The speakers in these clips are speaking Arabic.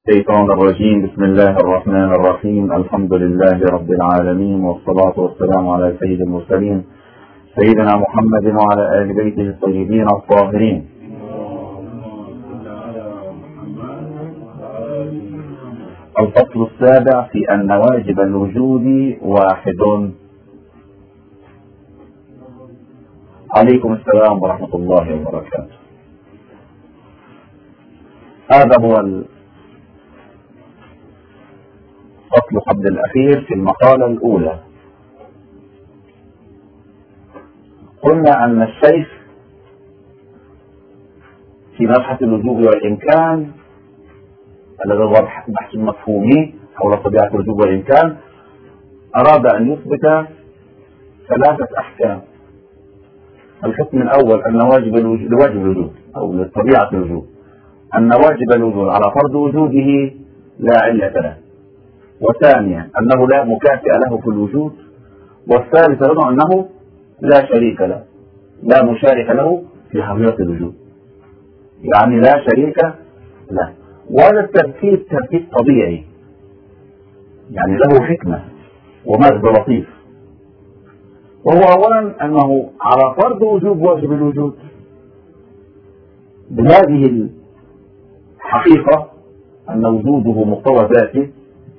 الشيطان الرجيم. بسم الله الرحمن الرحيم. الحمد لله رب العالمين، والصلاة والسلام على سيد المرسلين سيدنا محمد وعلى آل بيته الطيبين الطاهرين. الفصل السابع في أن واجب الوجود واحد. عليكم السلام ورحمة الله وبركاته. هذا هو الفصل قبل الأخير في المقالة الأولى. قلنا أن الشيخ في مبحث الوجوب والإمكان الذي هو بحث مفهومي حول طبيعة الوجوب والإمكان أراد أن يثبت ثلاثة أحكام. الحكم الأول أن واجب الوجود أو لطبيعة الوجود أن واجب الوجود على فرض وجوده لا علة له، وثانيا أنه لا مكافئ له في الوجود، والثالث أنه لا شريك له، لا مشارك له في حقيقة الوجود، يعني لا شريك له. وهذا الترتيب ترتيب طبيعي، يعني له حكمة ومغزى لطيف. وهو أولا أنه على فرض وجوب واجب الوجود بهذه الحقيقة أن وجوده مقتضى ذاته،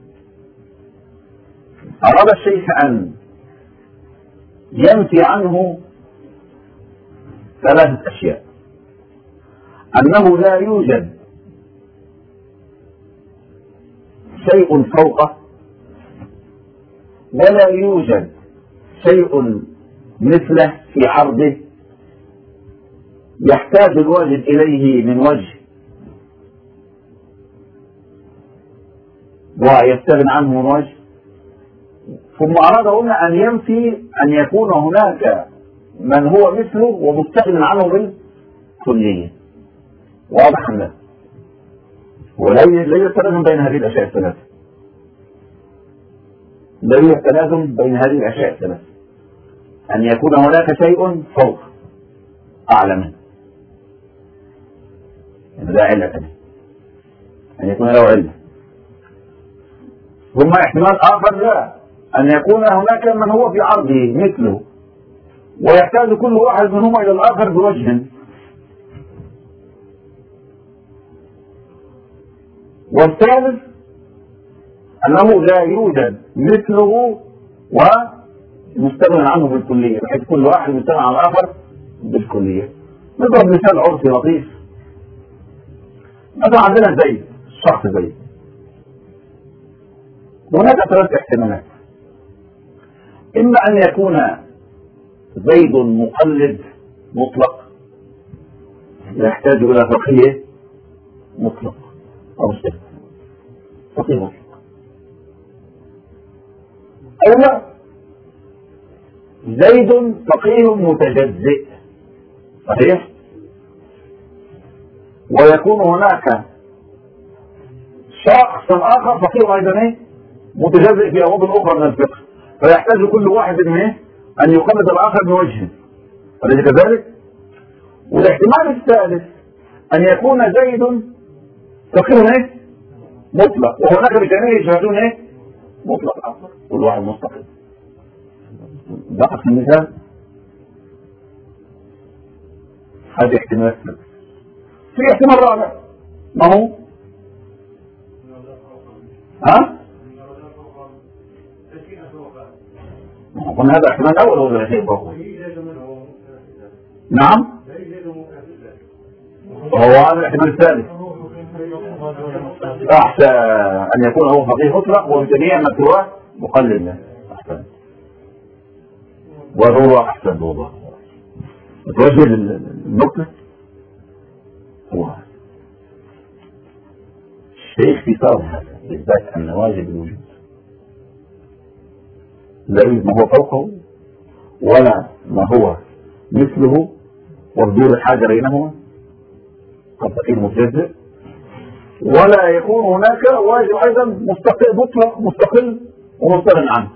أراد الشيخ أن ينفي عنه ثلاثة أشياء: أنه لا يوجد شيء فوقه، ولا يوجد شيء مثله في عرضه يحتاج الواجد إليه من وجه ويستغنى عنه من وجه. ثم أراد هنا أن ينفي أن يكون هناك من هو مثله ومستغنى عنه بالكلية. واضح لا؟ ولا يوجد تلازم بين هذه الأشياء الثلاثة، لا يوجد تلازم بين هذه الأشياء الثلاثة: أن يكون هناك شيء فوق أعلى منه، يعني لا علة له، أن يكون له علة. ثم احتمال آخر لا، أن يكون هناك من هو في عرضه مثله ويحتاج كل واحد منهما إلى الآخر بوجه. والثالث أنه لا يوجد مثله ومستغنى عنه بالكلية، بحيث كل واحد مستغنى عن الآخر بالكلية. نضرب مثال عرفي لطيف. مثلا عندنا زيد، شخص زيد، هناك ثلاث احتمالات: إما أن يكون زيد مقلد مطلق يحتاج إلى فقيه مطلق أو فقيه مطلق، أو لا، زيد فقيه متجزئ صحيح، ويكون هناك شخص آخر فقيه أيضا متجزئ في أبواب أخرى من الفقه، فيحتاج كل واحد منه أن يقلد الآخر بوجه، أليس كذلك؟ والاحتمال الثالث أن يكون زيد فقيه مطلق، وهناك بجانبه يشاهدون مطلق آخر، كل واحد مستقل. ضحك المثال. هذا احتمال الثالث. في احتمال رابع، ما هو؟ ها؟ قلنا هذا احتمال الاول هو الذي فوقه. نعم، وهو هذا الاحتمال الثالث. احسن ان يكون هو فقيه مطلق وبجميع ما سواه مقلد له. احسن، وهو احسن والله. توجه النقطة هو الشيخ في صار هذا إثبات أن واجب الوجود لا يوجد ما هو فوقه ولا ما هو مثله، وبدون الحاجة بينهما كفقير متجزئ، ولا يكون هناك واجب أيضا مستقل مطلق مستقل ومستغنى عنه،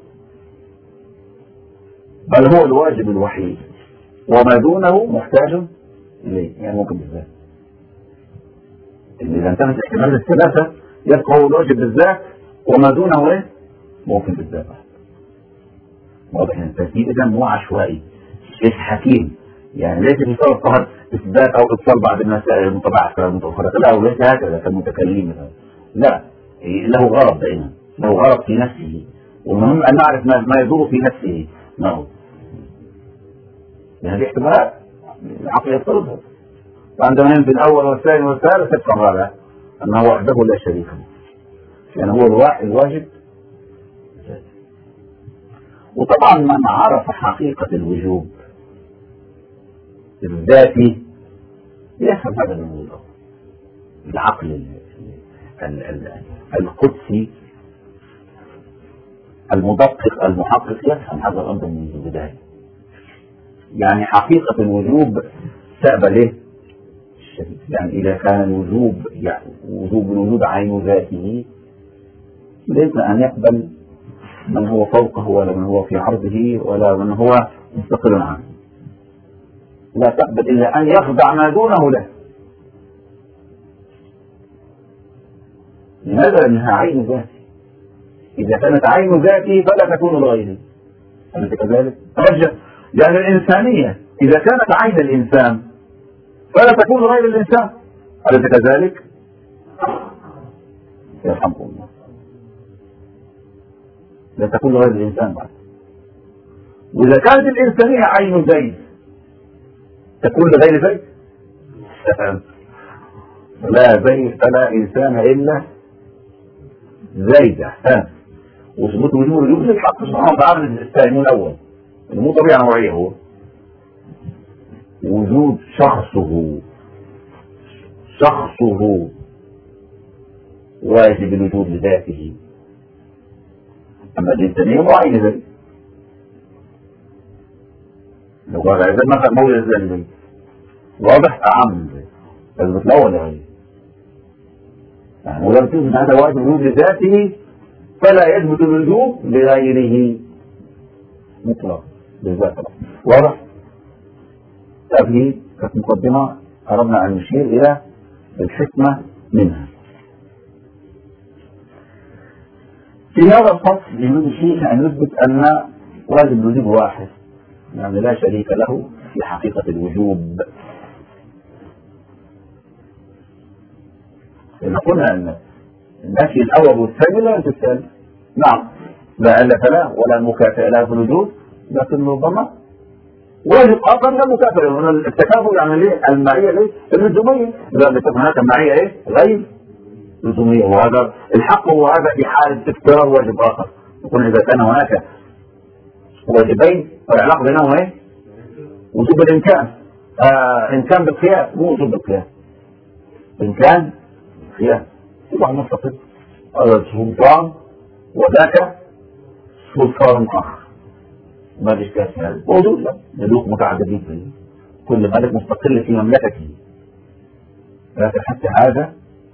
بل هو الواجب الوحيد وما دونه محتاج إليه. يعني ممكن بالذات إذا انتهت الاحتمالات الثلاثة يبقى هو الواجب بالذات وما دونه إيه؟ ممكن بالذات. واضح ان الترتيب اذا مو عشوائي، شيء حكيم، يعني ليس في صورة فقط اثبات او ابطال بعض المسائل المتبعثرة المتفرقة، لا، وليس هكذا كالمتكلمين، لا، له غرض دائما، له غرض في نفسه، والمهم ان نعرف ما يدور في نفسه ما هو. هذه احتمالات العقل يفترضها، فعندما ينفي الاول والثاني والثالث تبقى الرابع انه وحده لا شريك له، يعني هو الواجب. وطبعا من عرف حقيقة الوجوب الذاتي يفهم هذا الموضوع. العقل القدسي المدقق المحقق يفهم هذا الأمر من البداية. يعني حقيقة الوجوب تقبل يعني إذا كان الوجوب يعني الوجود عين ذاته، ليس أن يقبل من هو فوقه ولا من هو في عرضه ولا من هو مستقل عنه، لا تقبل إلا أن يخضع ما دونه له. لماذا؟ لأنها عين ذاتي، إذا كانت عين ذاتي فلا تكون لغيره، أليس كذلك؟ رجع يعني الإنسانية إذا كانت عين الإنسان فلا تكون غير الإنسان، أليس كذلك؟ يرحمكم الله، لا تكون غير الإنسان بعد. وإذا كانت الإنسانية عين زيد تكون لغير زيد؟ لا زيد فلا إنسان إلا زيد. أحسن. وثبوت وجوب للحق سبحانه وتعالى الثاني الأول، مو طبيعة نوعية، هو وجود شخصه واجب الوجود لذاته. أما الإنسانية مو عين ذلك، لو قال إذا مثلا مولد ذلك واضح أعم لازم الأول يعني ولم تثبت هذا واجب الوجود لذاته فلا يثبت الوجوب لغيره مطلق بالذات. واضح؟ هذه كانت مقدمة أردنا أن نشير إلى الحكمة منها. في هذا الفصل يريد الشيخ أن يثبت أن واجب الوجوب واحد، يعني لا شريك له في حقيقة الوجوب. إذا قلنا أن النفي الأول والثاني لا ينفي الثاني، نعم، لا علة له ولا مكافئة له في الوجود، لكن ربما واجب آخر لا مكافئة له. التكافؤ يعني ليه؟ المعية ليه؟ اللزومية، إذا تكون هناك معية إيه؟ غير لزومية، وهذا الحق هو هذا في حالة افتراض واجب آخر. يكون إذا كان هناك واجبين فالعلاقة بينهما إيه؟ وجوب الإمكان، إمكان بالقياس، مو وجوب بالقياس، إمكان قياس. طبعا نستطيع هذا سلطان وذاك سلطان آخر، ما الإشكال في هذا؟ موجود، لا، ملوك متعددين فيه، كل ملك مستقل في مملكته، لكن حتى هذا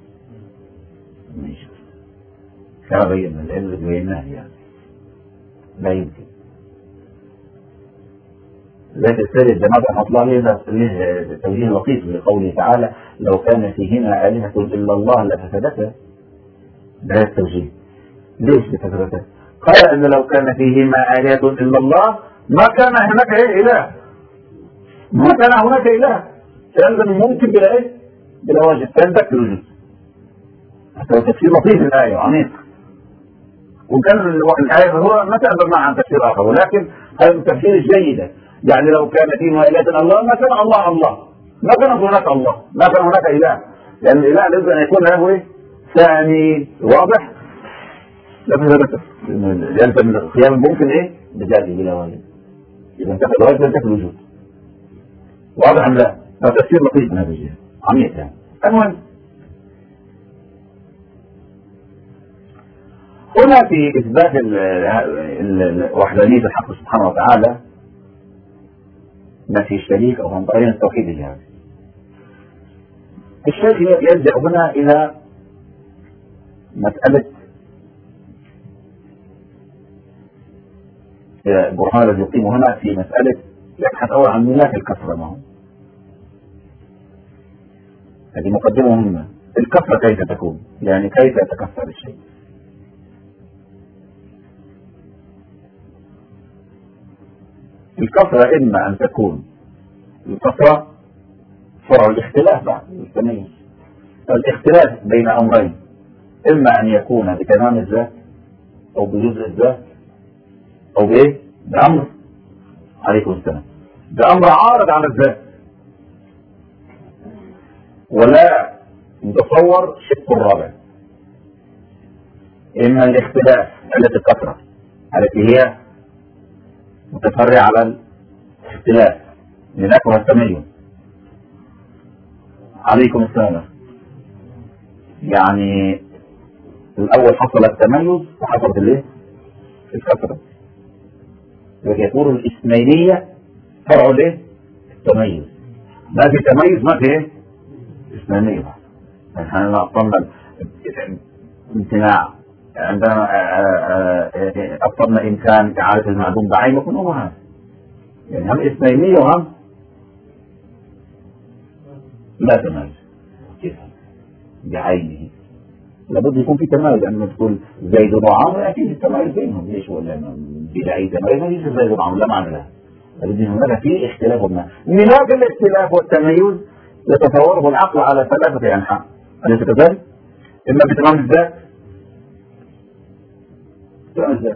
ماشي كما بينا العلم بيناه، يعني لا يمكن. ذات السيد الجماعة رحمة الله له توجيه لطيف لقوله تعالى: لو كان فيهما آلهة إلا الله لفسدتا. ده التوجيه. ليش لفسدتا؟ قال أن لو كان فيهما آلهة إلا الله ما كان هناك إيه إله، ما كان هناك إله، كان ممكن بلا إيه؟ بلا واجب، كان ذاك الوجود. هذا تفسير لطيف الآية عميق، وكان الآية هو ما تعبر معها عن تفسير آخر، ولكن هذا التفسير الجيدة. يعني لو كان فيهما آلهة إلا الله ما كان الله، ما كان هناك الله، ما كان هناك إله، لأن الإله لابد أن يكون له إيه؟ ثاني. واضح؟ يلزم من القيام ممكن إيه؟ بذاته بلا واجب، إذا انتقل الواجب ينتقل الوجود. واضح أم لا؟ هذا تفسير لطيف من هذا الجهة، عميق يعني. المهم هنا في إثبات وحدانية الحق سبحانه وتعالى نفي الشريك أو عن طريق التوحيد الجهاد. الشيخ يلجأ هنا إلى مسألة برهان الذي يقيم هنا في مسألة يبحث أول عن ملاك الكسرة معه. هذه مقدمة مهمة. الكثرة كيف تكون؟ يعني كيف يتكثر الشيء؟ الكثرة إما أن تكون الكثرة فرع الاختلاف بعد التمييز. الاختلاف بين أمرين، إما أن يكون بتمام الذات أو بجزء الذات أو بإيه؟ بأمر، عليكم السلام، بأمر عارض على الذات. ولا نتصور شق الرابع، إما الاختلاف التي الكثرة التي هي متفرعة على الاختلاف لنكره التميز. عليكم السلام. يعني الأول حصل التميز وحصلت الايه؟ الكثرة. يكون الإثنينية فرع الايه؟ التميز. ما في تميز ما في ايه؟ إثنينية. احنا أبطلنا امتناع عندما أبطلنا إمكان إعادة المعدوم بعينه كنا وهم. يعني هم إثنينية وهم لا تميز. كيف؟ بعينه. لابد يكون في تميز، أن تقول زيد وعمر أكيد التميز بينهم. ليش ولا بلا أي تميز؟ ما يجوز زيد وعمر، لا معنى له. لابد هناك في اختلاف ما. مناط الاختلاف والتميز يتصوره العقل على ثلاثة أنحاء. أليس كذلك؟ إما بتمام الذات، تمام الذات،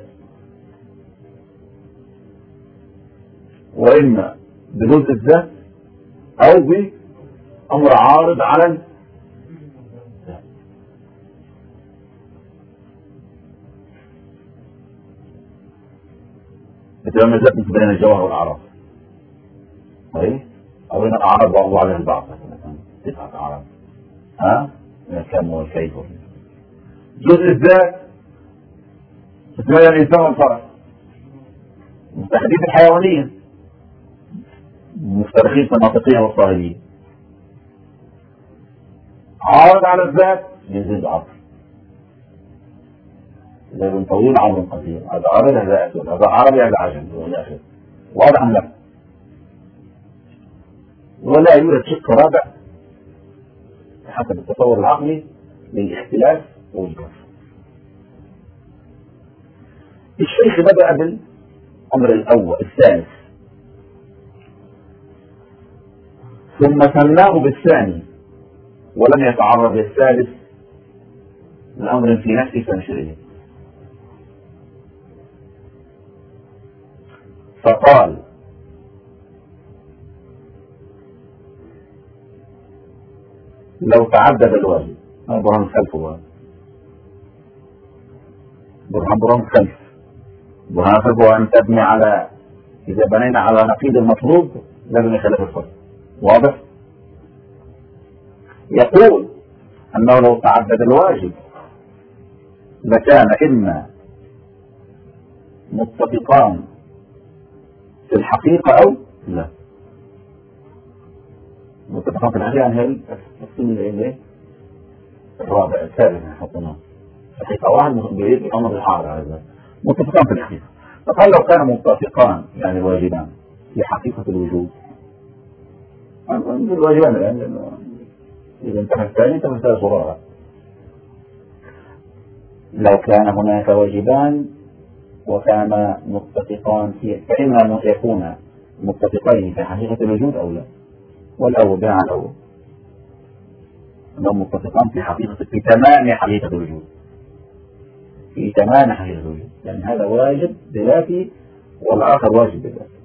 وإما بجزء الذات أو بأمر عارض على بتمام الذات مثل بين الجوهر والأعراض. صحيح؟ أو بين الأعراض بعضها على البعض، مثلا 9 أعراض. من الكم والكيف. جزء الذات اسمها الإنسان والفرس، مستحدث الحيوانية، مفترقين المنطقية والصاهلية. عارض على الذات يزيد عرض، زي طويل عرض قصير، هذا عرض هذا أسود، هذا عربي هذا عجم والى آخره. واضح أم لا؟ ولا يوجد شق رابع حسب التصور العقلي للاختلاف والجهل. الشيخ بدأ بالأمر الأول الثالث، ثم سماه بالثاني ولم يتعرض للثالث لأمر في نفسه فنشره. فقال لو تعدد الواجب، برهان خلفه، برهان خلف، برهان خلفه أن تبني على، إذا بنينا على نقيض المطلوب لازم يخلف الفرق. واضح؟ يقول أنه لو تعدد الواجب لكان إما متفقان في الحقيقة أو لا. متفقان في الحقيقة هي الرابع الثالث حطيناه حقيقة واحد بيريد الأمر الحار هذا متفقان في الحقيقة. فقال لو كان متفقان يعني الواجبان في حقيقة الوجود، الواجبان الآن إذا انتهى الثاني انتهى الثالث والرابع. لو كان هناك واجبان وكان متفقان فيه، فإما أن يكون متفقين في حقيقة الوجود أو لا. والأول بناء على الأول أنهم متفقان في تمام حقيقة الوجود، في تمام حقيقة الوجود، لأن هذا واجب بذاته والآخر واجب بذاته.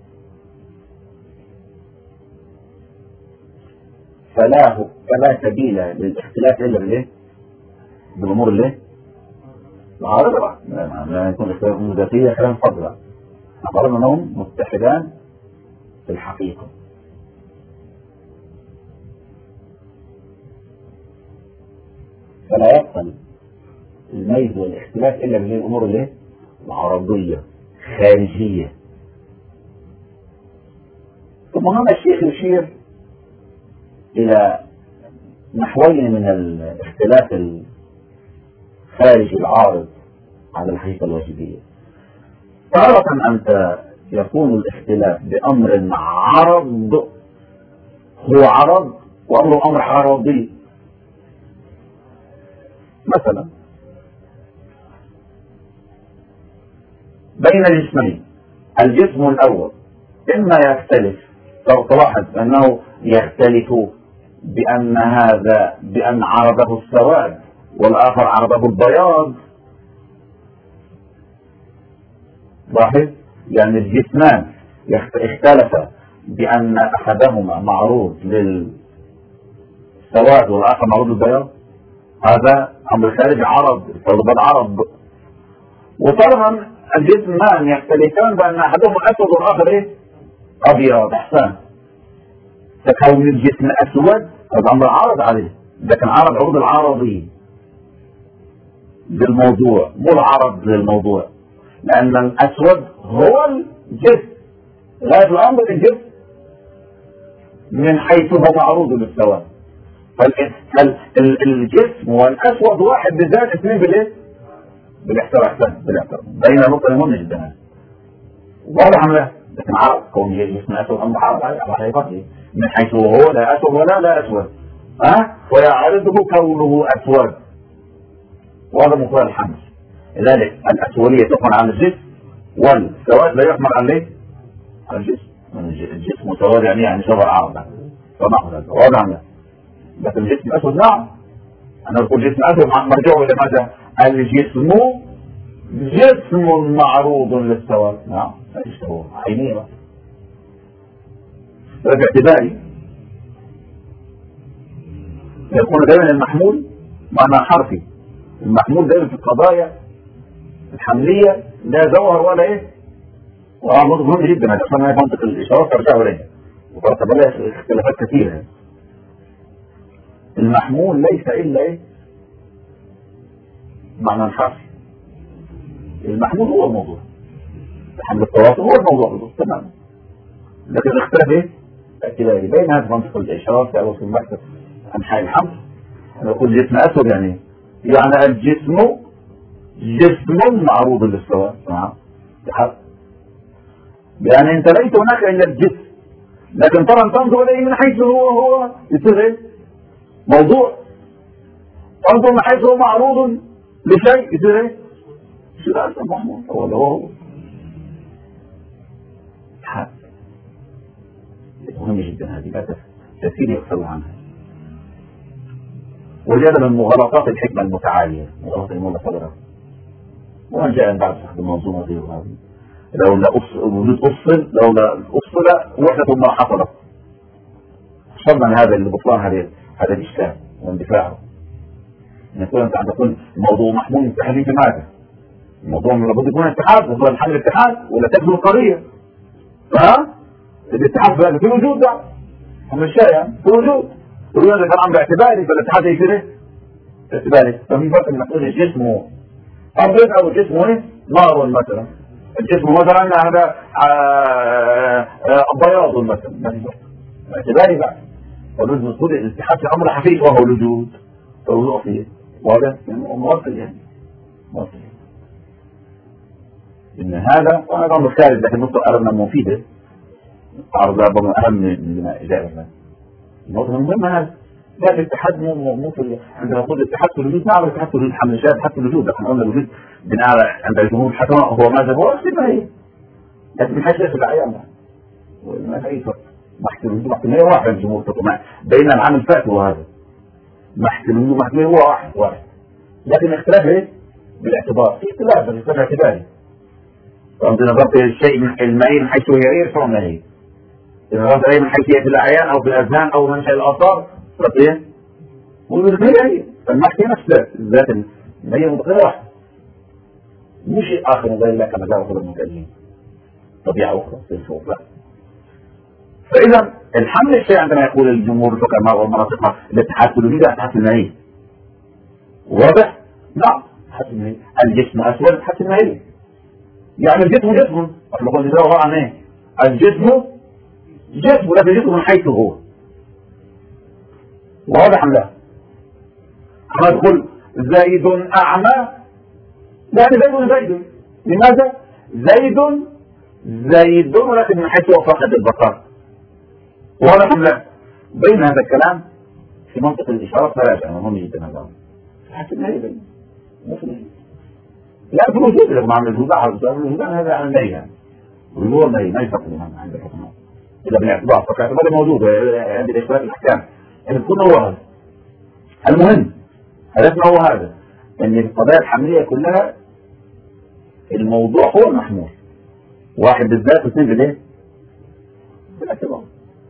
فلا سبيل للاختلاف إلا بالإيه؟ بالأمور اللي العارضة. لا يكون الاختلاف ذاتية كلام فضلا. نقرن أنهم متحدان في الحقيقة. فلا يبطل الميز والاختلاف إلا بالأمور اللي العرضية خارجية. ثم هنا الشيخ يشير إلى نحوين من الاختلاف الخارجي العارض على الحقيقة الواجبية. تارة أنت يكون الاختلاف بأمر عرض، هو عرض وأمره أمر عرضي، مثلا بين جسمين، الجسم الأول إما يختلف، تلاحظ أنه يختلف بأن عرضه السواد والآخر عرضه البياض. لاحظ يعني الجسمان اختلفا بأن أحدهما معروض للسواد والآخر معروض للبياض. هذا أمر خارج عرض، طلب العرض. وطبعا الجسمان يختلفان بأن أحدهما أسود والآخر أبيض. أحسن. تكون الجسم أسود هذا أمر عرض عليه، لكن عرض العرضي للموضوع مو العرض للموضوع، لأن الأسود هو الجسم، غاية الأمر الجسم من حيث هو معروض للسواد. فالجسم والأسود واحد بذات، اثنين بالاحتراق بين نقطة مهمة جدا. واضح أم لا؟ لكن عرض كون الجسم أسود أمر عرض على حقيقته من حيث هو لا أسود ولا لا أسود، ويعرضه كونه أسود. وهذا مقدار الحمل. لذلك الأسودية تحمل عن الجسم، والسواد لا يحمل عن ليه؟ عن الجسم. الجسم وسواد يعني شبه عرض، فنأخذ هذا. واضح أم لا؟ لكن الجسم أسود نعم. أنا أقول جسم أسود مرجوع إلى ماذا؟ الجسم جسم معروض للسواد. نعم ايش هو؟ عينيه. باعتباري يكون دائما المحمول معنى حرفي. المحمول دائما في القضايا الحملية لا جوهر ولا وأمر مهم جدا. هذا أصلا هي منطق الإشارات ترجع إليها وترتب عليها اختلافات كثيرة. المحمول ليس إلا معنى حرفي. المحمول هو الموضوع، حمل التواصل هو الموضوع تماما. لكن الاختلاف اعتباري بين هذه منطقة الإشارات أو في المكتب أنحاء الحمل. أنا أقول جسم أسود يعني الجسم جسم معروض للسواد. نعم يعني أنت ليس هناك إلا الجسم، لكن ترى تنظر إليه من حيث هو يصير موضوع، تنظر من حيث هو معروض لشيء يصير لا محمود هو مهم جدا. هذه لا تسير يغفل عنها. وجد من مغالطات الحكمة المتعالية مغالطة المولى صدرها، ومن جاء بعد صاحب المنظومة غير هذه لولا وجود أفصل وحدة ما حصلت. صرنا من هذا البطلان هذا الإشكال واندفاعه. يكون أنت عند كل موضوع محمول من تحديد ماذا؟ الموضوع من لابد يكون اتحاد، موضوع الحل الاتحاد ولا تكمل القضية. الاتحاد في وجود ده هم الشيء في وجود هذا الكلام باعتباري، فالاتحاد يصير باعتباري. ففي فرق ان نقول الجسم ابيض او الجسم نار مثلا. الجسم مثلا هذا بياض مثلا، ما في فرق باعتباري بعد. ولازم نقول الاتحاد في امر حقيقي وهو الوجود، فالوضوء فيه وهذا موصل يعني موصل. إن هذا وهذا أمر ثالث، لكن نقطة أردنا مفيدة عرض ربما أهم من إجابة. النقطة المهمة هذا لا الاتحاد مو في عندما نقول الاتحاد في الوجود نعم الاتحاد في الوجود حمل الشاهد حتى الوجود، لكن قلنا الوجود بناء عند الجمهور الحكماء هو ماذا هو ما هي، لكن من حيث في الأعيان ما في أي فرق. محكمة محكمية واحد الجمهور الحكماء بين العام الفاتي وهذا محكمة هو واحد، لكن اختلاف بالاعتبار في اختلاف بالاختلاف اعتباري. فأنت نظرت الشيء من المائي من حيث هي فهو مائي، إذا نظرت عليه من حيث في الأعيان أو في الأذهان أو من شيء الآثار صرت والمائي فالمحكي نفس ذات المائي متغير واحد مو شيء آخر غير الله كما جاء رسول المكلمين طبيعة أخرى في الفوق. فإذا الحمل الشيء عندما يقول الجمهور الحكماء والمناطق الاتحاد في الوجود اتحاد في المائي واضح؟ نعم اتحاد في المائي. الجسم أسود اتحاد في المائي، يعني الجسم جسم احنا قلنا ده عن ايه؟ الجسم جسم ولكن جسم من حيث هو واضح ام لا؟ ندخل زيد اعمى يعني زيد لماذا؟ زيد ولكن من حيث هو فقد البصر واضح ام لا؟ بين هذا الكلام في منطق الاشارات ثلاثة مهم جدا هذا حتى ما هي لا في الوجود لما عمل الوجود هذا على النهي يعني والنور ما يفرق عند الحكم اذا بالاعتبار فكاعتبار موجود عند الاخلاق الاحكام ان تكون هو هذا. المهم هدفنا هو هذا ان القضايا الحمليه كلها الموضوع هو المحمول واحد بالذات واثنين بالايه؟ بالاعتبار.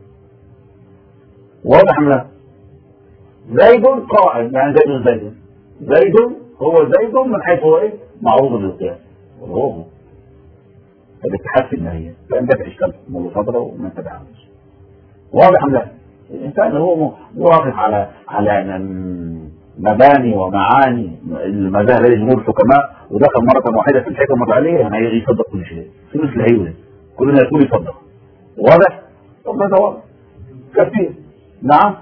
واضح ام لا؟ زيد قائد يعني زيد هو زيد من حيث هو ايه؟ معروض للقياس وهو الاتحاد في النهايه فان ده اشكال مفاضله وما تبعهاش. واضح ام لا؟ الانسان هو واقف على مباني ومعاني ما ذهب اليه جمهور الحكماء ودخل مره واحده في الحكم عليه يعني يصدق كل شيء في مثل هيولد كلنا يكون يصدق. واضح؟ طب هذا واضح كثير. نعم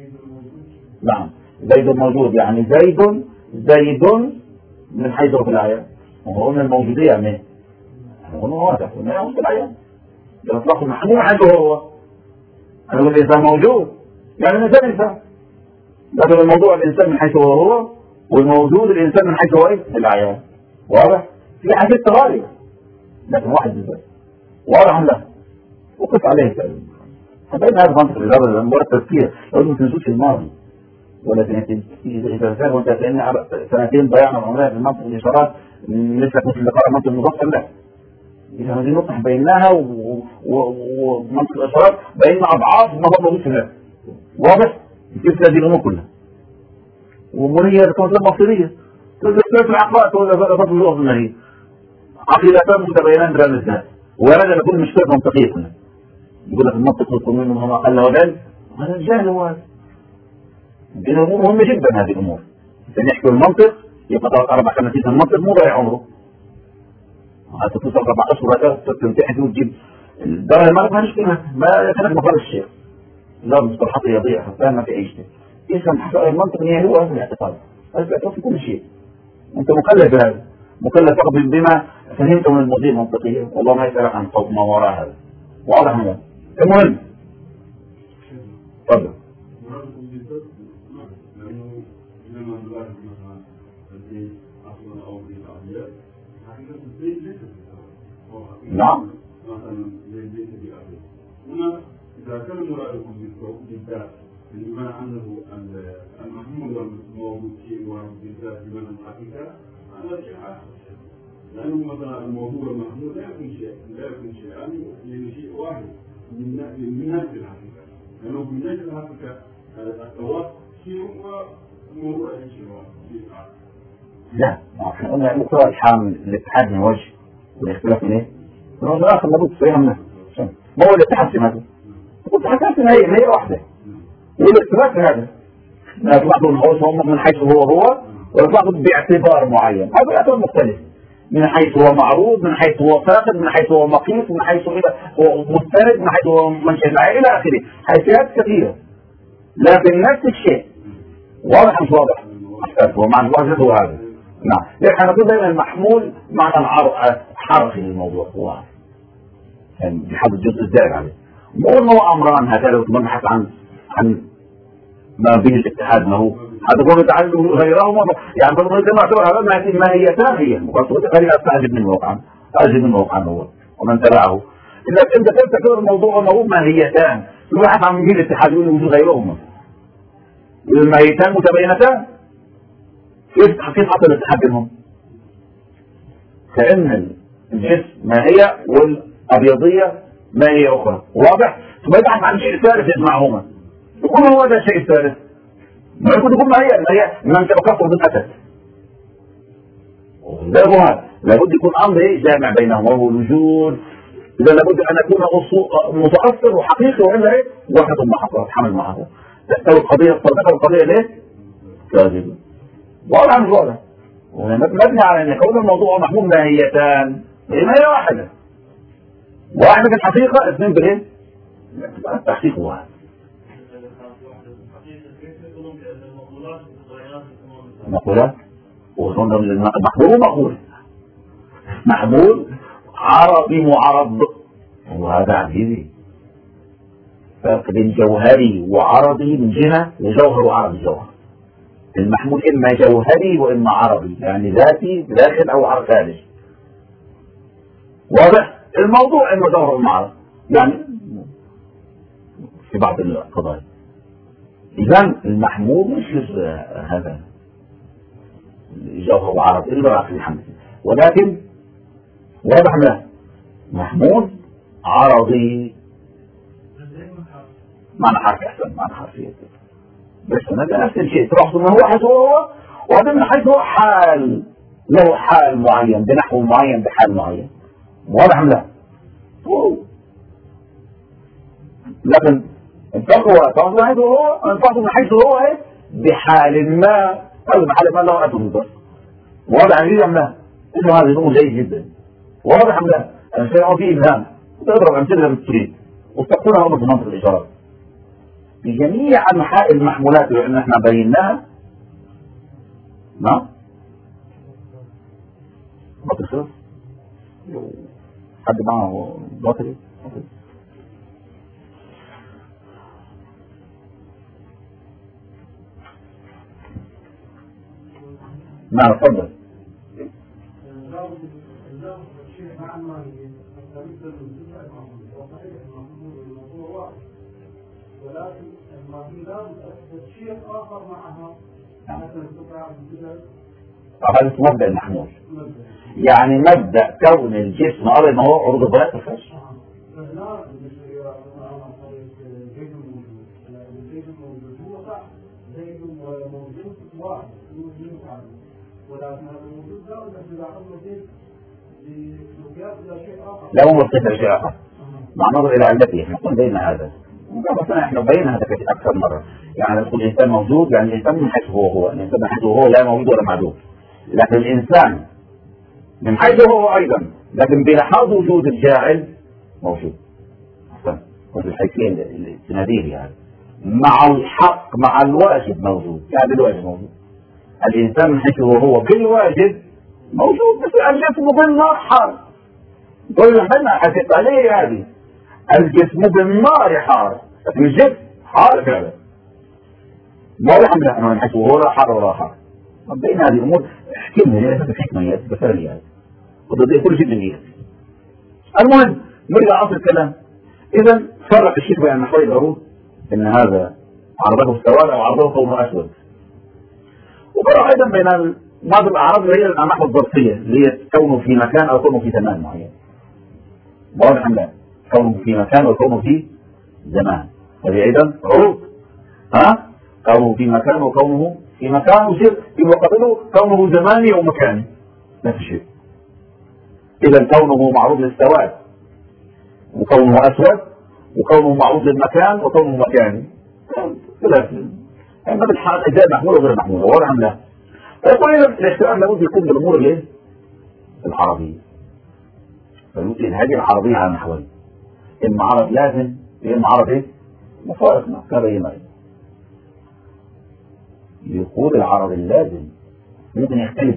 نعم زيد موجود يعني زيد من حيث في الآية وهو قلنا الموجودية يعني ايه؟ قلنا واضح قلنا يوم في الآية يطلق المحمول عنده هو أنا أقول الإنسان موجود يعني الإنسان إنسان لكن الموضوع الإنسان من حيث هو والموجود الإنسان من حيث هو إيه؟ الآية. واضح؟ في حاجات تغير لكن واحد بالذات. واضح أم لا؟ وقف عليه كلام فبين هذا منطق الإدارة مجرد تفكير لو ما تنسوش الماضي ولا إذا كان وأنت كأن سنتين ضيعنا عمرنا في منطق الإشارات مثلك مثل اللي قرأ منطق المظفر لا. إذا هذه نقطة بيناها ومنطق الإشارات بيننا أضعاف ما هو موجود في الناس. واضح؟ كيف هذه الأمور كلها. ومنية تكون مصيرية. كيف العقائد ولا فضل الله النهي. عقيدتان متبينان بهذا الذات. وهذا يكون مشكلة منطقية كلها. يقول لك المنطق يطلب منه ما قل ودل هذا الجهل هو هذا. الأمور مهمة جدا هذه الأمور. إذا نحكي المنطق يبقى 4 سنين المنطق مو ضايع عمره. هتتصل 4 أشهر تمتحن وتجيب الدرجة ما نشكلها ما كانت مقال الشيخ. لا مصطلحات رياضية حتى ما في أي شيء. إذا حسب المنطق يعني هو هذا الاعتقاد. هذا الاعتقاد في كل شيء. أنت مكلف بهذا. مكلف فقط بما فهمته من الموضوع المنطقية والله ما يسألك عن ما وراء هذا. واضح منه. المهم تفضل. نعم هنا إذا كان مرادكم بالذات بمعنى أنه المحمول والموجود شيء واحد بالذات بمعنى الحقيقة هذا شيء آخر لأنه مثلا الموضوع المحمول لا يكون شيئان يعني شيء واحد من نفس الحقيقة لأنه من نفس الحقيقة التوافق شيء وموضوع شيء آخر. لا احنا قلنا نقرأ الحام الاتحاد من وجه والاختلاف من ايه؟ من وجه اخر لابد تفهمنا ما هو الاتحاد في هذا؟ قلت حكاية هي واحدة والاختلاف في هذا لا تلاحظوا من حيث هو ويطلقوا باعتبار معين هذا اعتبار مختلف من حيث هو معروض من حيث هو فاقد من حيث هو مقيس من حيث هو مستند من حيث هو منشأ الى اخره حيثيات كثيرة لكن نفس الشيء واضح مش واضح؟ هو معنى الواجب هو هذا. نعم لكن نقول دائما المحمول معنى حرفي للموضوع هو يعني بحد الجزء الزائد عليه مو انه امران هذا لو تبحث عن ما بين الاتحاد ما هو هذا هو يتعلم غيرهما يعني بالضبط ما اعتبر هذا ما هي ثانيه مقصود خلينا استعجب منه وقعا هو ومن تبعه اذا انت تعتبر الموضوع انه ماهيتان تبحث عن بين الاتحاد وجود غيرهما الماهيتان متباينتان كيف حصل الاتحاد بينهم؟ كأن الجسم ما هي والأبيضية ما هي أخرى واضح؟ ثم يبحث عن شيء ثالث يجمعهما يكون هو هذا الشيء الثالث ما يكون ما هي من تبقى بالأسد لابد يكون أمر جامع بينهما وهو الوجود إذا لابد أن أكون متأثر وحقيقي وإلا إيه؟ واحد ما حصل حمل ما حصل تستوي القضية الصدقة القضية ليه؟ كاذبة واضح مش واضح مبني على ان كون الموضوع محمول ماهيتان هي واحده في الحقيقه اثنين بالايه؟ التحقيق واحد مقولات محمول عربي معرض وهذا عزيزي فرق بين جوهري وعربي من جهه وجوهر وعربي جوهر المحمول إما جوهري وإما عربي، يعني ذاتي داخل أو خارج. واضح؟ الموضوع إنه جوهر ومعرض يعني في بعض القضايا. إذا المحمول مش هذا جوهر وعرض إلا في الحمد، ولكن واضح له محمول عرضي معنى حرف أحسن، معنى حرفية بس أنا نفس الشيء تلاحظوا ما هو حيث هو، وهذا من حيث هو حال له حال معين بنحو معين بحال معين. واضح له لكن انتقوا من حيث هو، انتقوا من حيث هو بحال ما أو بحال ما له أتوا بالضبط. واضح جدا له إنه هذا الأمر جيد جدا. واضح له الشيء فيه إبهام، تضرب أمثلة بالتريد وتقولها أمر في منطق الإشارات بجميع أنحاء المحمولات اللي احنا بيناها. نعم ما تصير حد معه باطل. نعم تفضل. ولكن الماضي لابد شيء اخر معها. هذا مبدأ المحمول، يعني مبدأ كون الجسم أرض ما هو عروض الضياء تفاش. لا هو مرتفع شيء آخر مع نظر إلى علته. احنا قلنا بين هذا احنا بينا هذا أكثر مرة. يعني نقول الإنسان موجود، يعني الإنسان من حيث هو الإنسان من حيث هو لا موجود ولا معدوم، لكن الإنسان من حيث هو أيضا لكن بلحاظ وجود الجاعل موجود. وفي الحيثين السنادير يعني مع الحق مع الواجب موجود، يعني الواجب موجود. الإنسان من حيث هو بالواجب موجود، بس الجسم بالنار حار. قل لنا حكيت عليه هذه الجسم بالنار حار، لكن الجسم حار فعلا. ما الحمد لله من حيث هو لا حار ولا حار. بين هذه الأمور حكمنا ليست الحكمة بفعليات وتضيع كل شيء بالنية. المهم نرجع أصل الكلام. إذا فرق الشيخ بين نحوي العروض إن هذا عرضه السواد أو عرضه قوم أسود، وفرق أيضا بين بعض الأعراض اللي هي النحو الظرفية اللي هي كونه في مكان أو كونه في زمان معين. واضح أم لا؟ كونه في مكان أو كونه في زمان، هذه أيضا عروض. كونه في مكان وكونه في مكان ويصير في مقابله كونه زماني أو مكاني نفس الشيء. إذا كونه معروض للسواد وكونه أسود وكونه معروض للمكان وكونه مكاني ثلاثة. يعني بالحال أجزاء محمولة وغير محمولة. واضح أم لا؟ فيقول إذا الاحترام لابد يكون بالأمور الايه؟ العربية. فيمكن هذه العربية على نحوين، إما عرب لازم إما عرب إيه؟ مفارق كبيرين. يقول العرب اللازم ممكن يختلف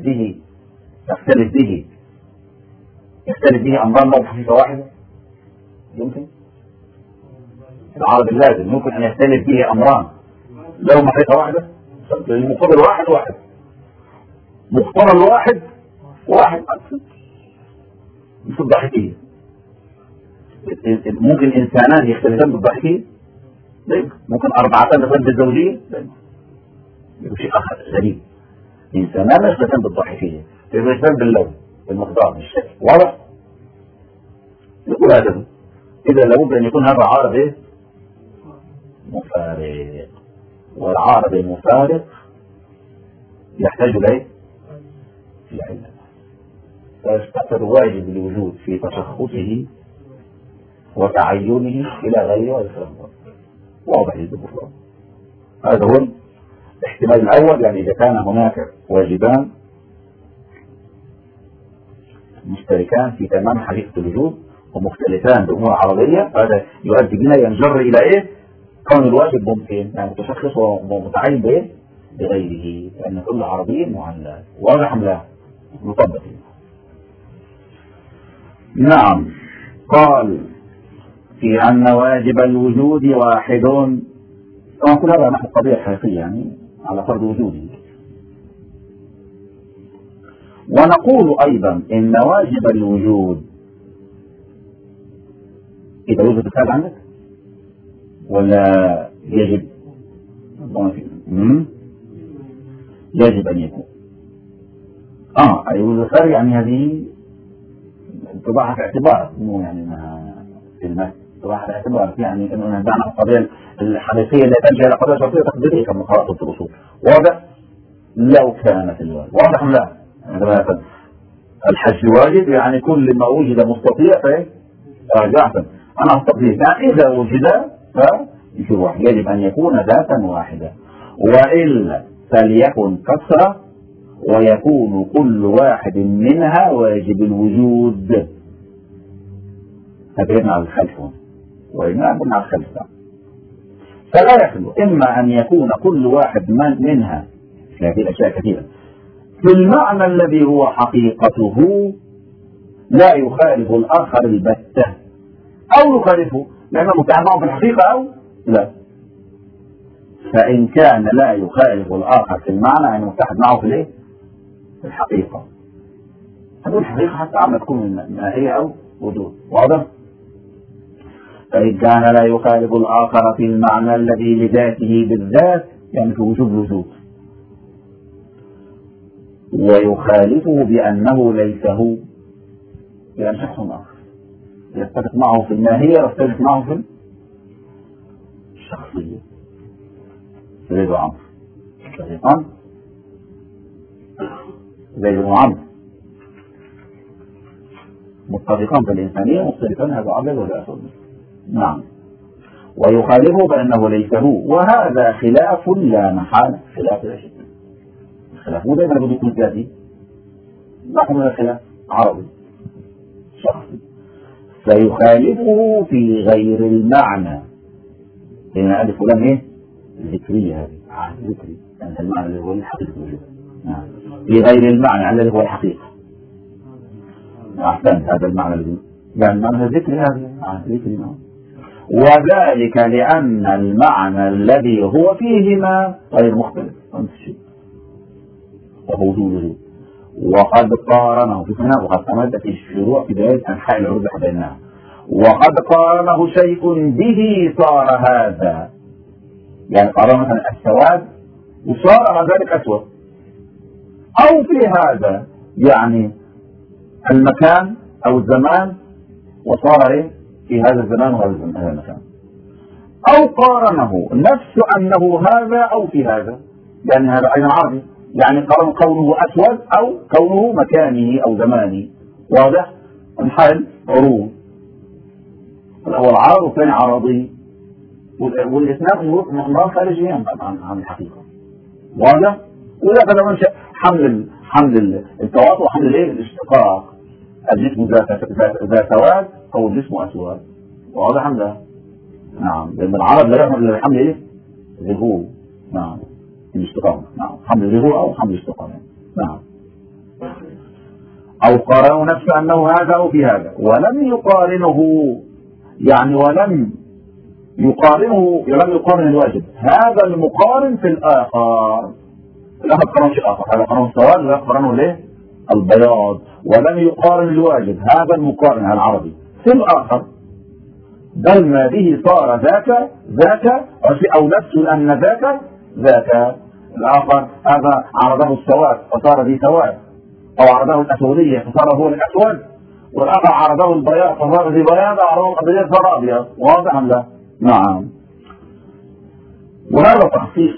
به أمران لو حقيقة واحدة. يمكن العرب اللازم ممكن أن يختلف به أمران لو حقيقة واحدة. المقابل واحد مقترن واحد في الضحكية. ممكن إنسانان يختلفان بالضحكية، ممكن أربعتان يختلفان بالزوجية، شيء آخر غريب. إنسانان يختلفان بالضحكية، يختلفان باللون بالمقدار بالشكل. واضح؟ يقول هذا إذا لابد أن يكون هذا عارض إيه؟ مفارق، والعارض المفارق يحتاج إليه في علة، فيستقر واجب الوجود في تشخصه وتعينه إلى غيره ويفرق. واضح الدكتور. هذا هو الاحتمال الأول. يعني إذا كان هناك واجبان مشتركان في تمام حقيقة الوجود ومختلفان بأمور عرضية، هذا يؤدي بنا ينجر إلى إيه؟ كون الواجب ممكن يعني متشخص ومتعين بإيه؟ بغيره، لأن كل عربي معلّى. واضح أم لا؟ مطبق. نعم. قال في أن واجب الوجود واحد. طبعا كل هذا نحو الطبيعة الحقيقية يعني على فرض وجوده. ونقول أيضا إن واجب الوجود إذا وجد الفعل عندك ولا يجب؟ يجب أن يكون. يوجد الفعل يعني هذه تضعها في اعتبار، مو يعني انها كلمة تضعها في اعتبار، يعني انه نزعنا القضية الحديثية اللي تنشأ الى قضية شرطية تقديرية كما قرأت في الأصول. واضح؟ لو كانت الواجب واضح أم لا؟ الحج واجب يعني كل ما وجد مستطيع فرجعت أنا أستطيع، يعني إذا وجد يجب أن يكون ذاتا واحدة، وإلا فليكن كسرة ويكون كل واحد منها واجب الوجود. هذين على الخلف وإما على الخلف، فلا يخلو إما أن يكون كل واحد منها هذه الأشياء كثيرة في المعنى الذي هو حقيقته لا يخالف الآخر البتة، أو يخالفه لأنه متعامل معه في الحقيقة أو لا. فإن كان لا يخالف الآخر في المعنى يعني متحد معه في الإيه؟ في الحقيقة. هذه الحقيقة حتى عم تكون مائية أو وجود. واضح؟ فإن كان لا يخالف الآخر في المعنى الذي لذاته بالذات يعني في وجود الوجود، ويخالفه بأنه ليس هو، بأن شخص آخر يتفق معه في الماهية ويختلف معه في الشخصية. زيد وعمر شقيقان، زيد وعمر متفقان في الإنسانية مختلفان، هذا أبيض ولا أسود. نعم. ويخالفه بأنه ليس هو، وهذا خلاف لا محالة، خلاف لا شك. الخلاف مو دائما بده يكون ذاتي، نحن من الخلاف عربي شخصي. فيخالفه في غير المعنى، لأن ألف ولام إيه؟ ذكرية، هذه ذكري يعني المعنى اللي هو الحقيقة. في غير المعنى الذي هو الحقيقة. أحسن، هذا المعنى الذي يعني معنى ذكري، هذا ذكري. وذلك لأن المعنى الذي هو فيهما غير مختلف عن الشيء وهو وجوده. وقد قارنه في سنة، وقد تمد في الشروع في بداية أنحاء العروض بينها، وقد قارنه شيء به صار هذا، يعني قارن مثلا السواد وصار ذلك أسود، أو في هذا يعني المكان أو الزمان وصار إيه في هذا الزمان وهذا المكان، أو قارنه نفس أنه هذا أو في هذا، يعني هذا أيضا عربي، يعني قارن كونه أسود أو كونه مكاني أو زماني. واضح؟ الحال عروض، الأول عرض والثاني عرضي، والاثنين مقام خارجيا عن الحقيقة. واضح؟ وإذا كذا منشأ حمل التواطؤ وحمل الايه الاشتقاق، الجسم ذات سواد أو الجسم أسود. واضح أم لا؟ نعم، لأن العرب لا يحمل الحمل ايه؟ ذهول. نعم، الاشتقاق. نعم، حمل ذهول أو حمل اشتقاق. نعم. أو قارنه نفس أنه هذا أو في هذا، ولم يقارنه يعني ولم يقارن الواجب، هذا المقارن في الآخر. الآخر قرن شيء آخر، هذا قرن السواد ولا قرنه ليه؟ البياض. ولم يقارن الواجب، هذا المقارن العربي في الآخر، بل ما به صار ذاك أو نفس أن ذاك الآخر. هذا عرضه السواد فصار ذي سواد، أو عرضه الأسودية فصار هو الأسود، والآخر عرضه البياض فصار ذي بياض، عرضه الأبيض فصار أبيض. واضح أم لا؟ نعم. وهذا تخصيص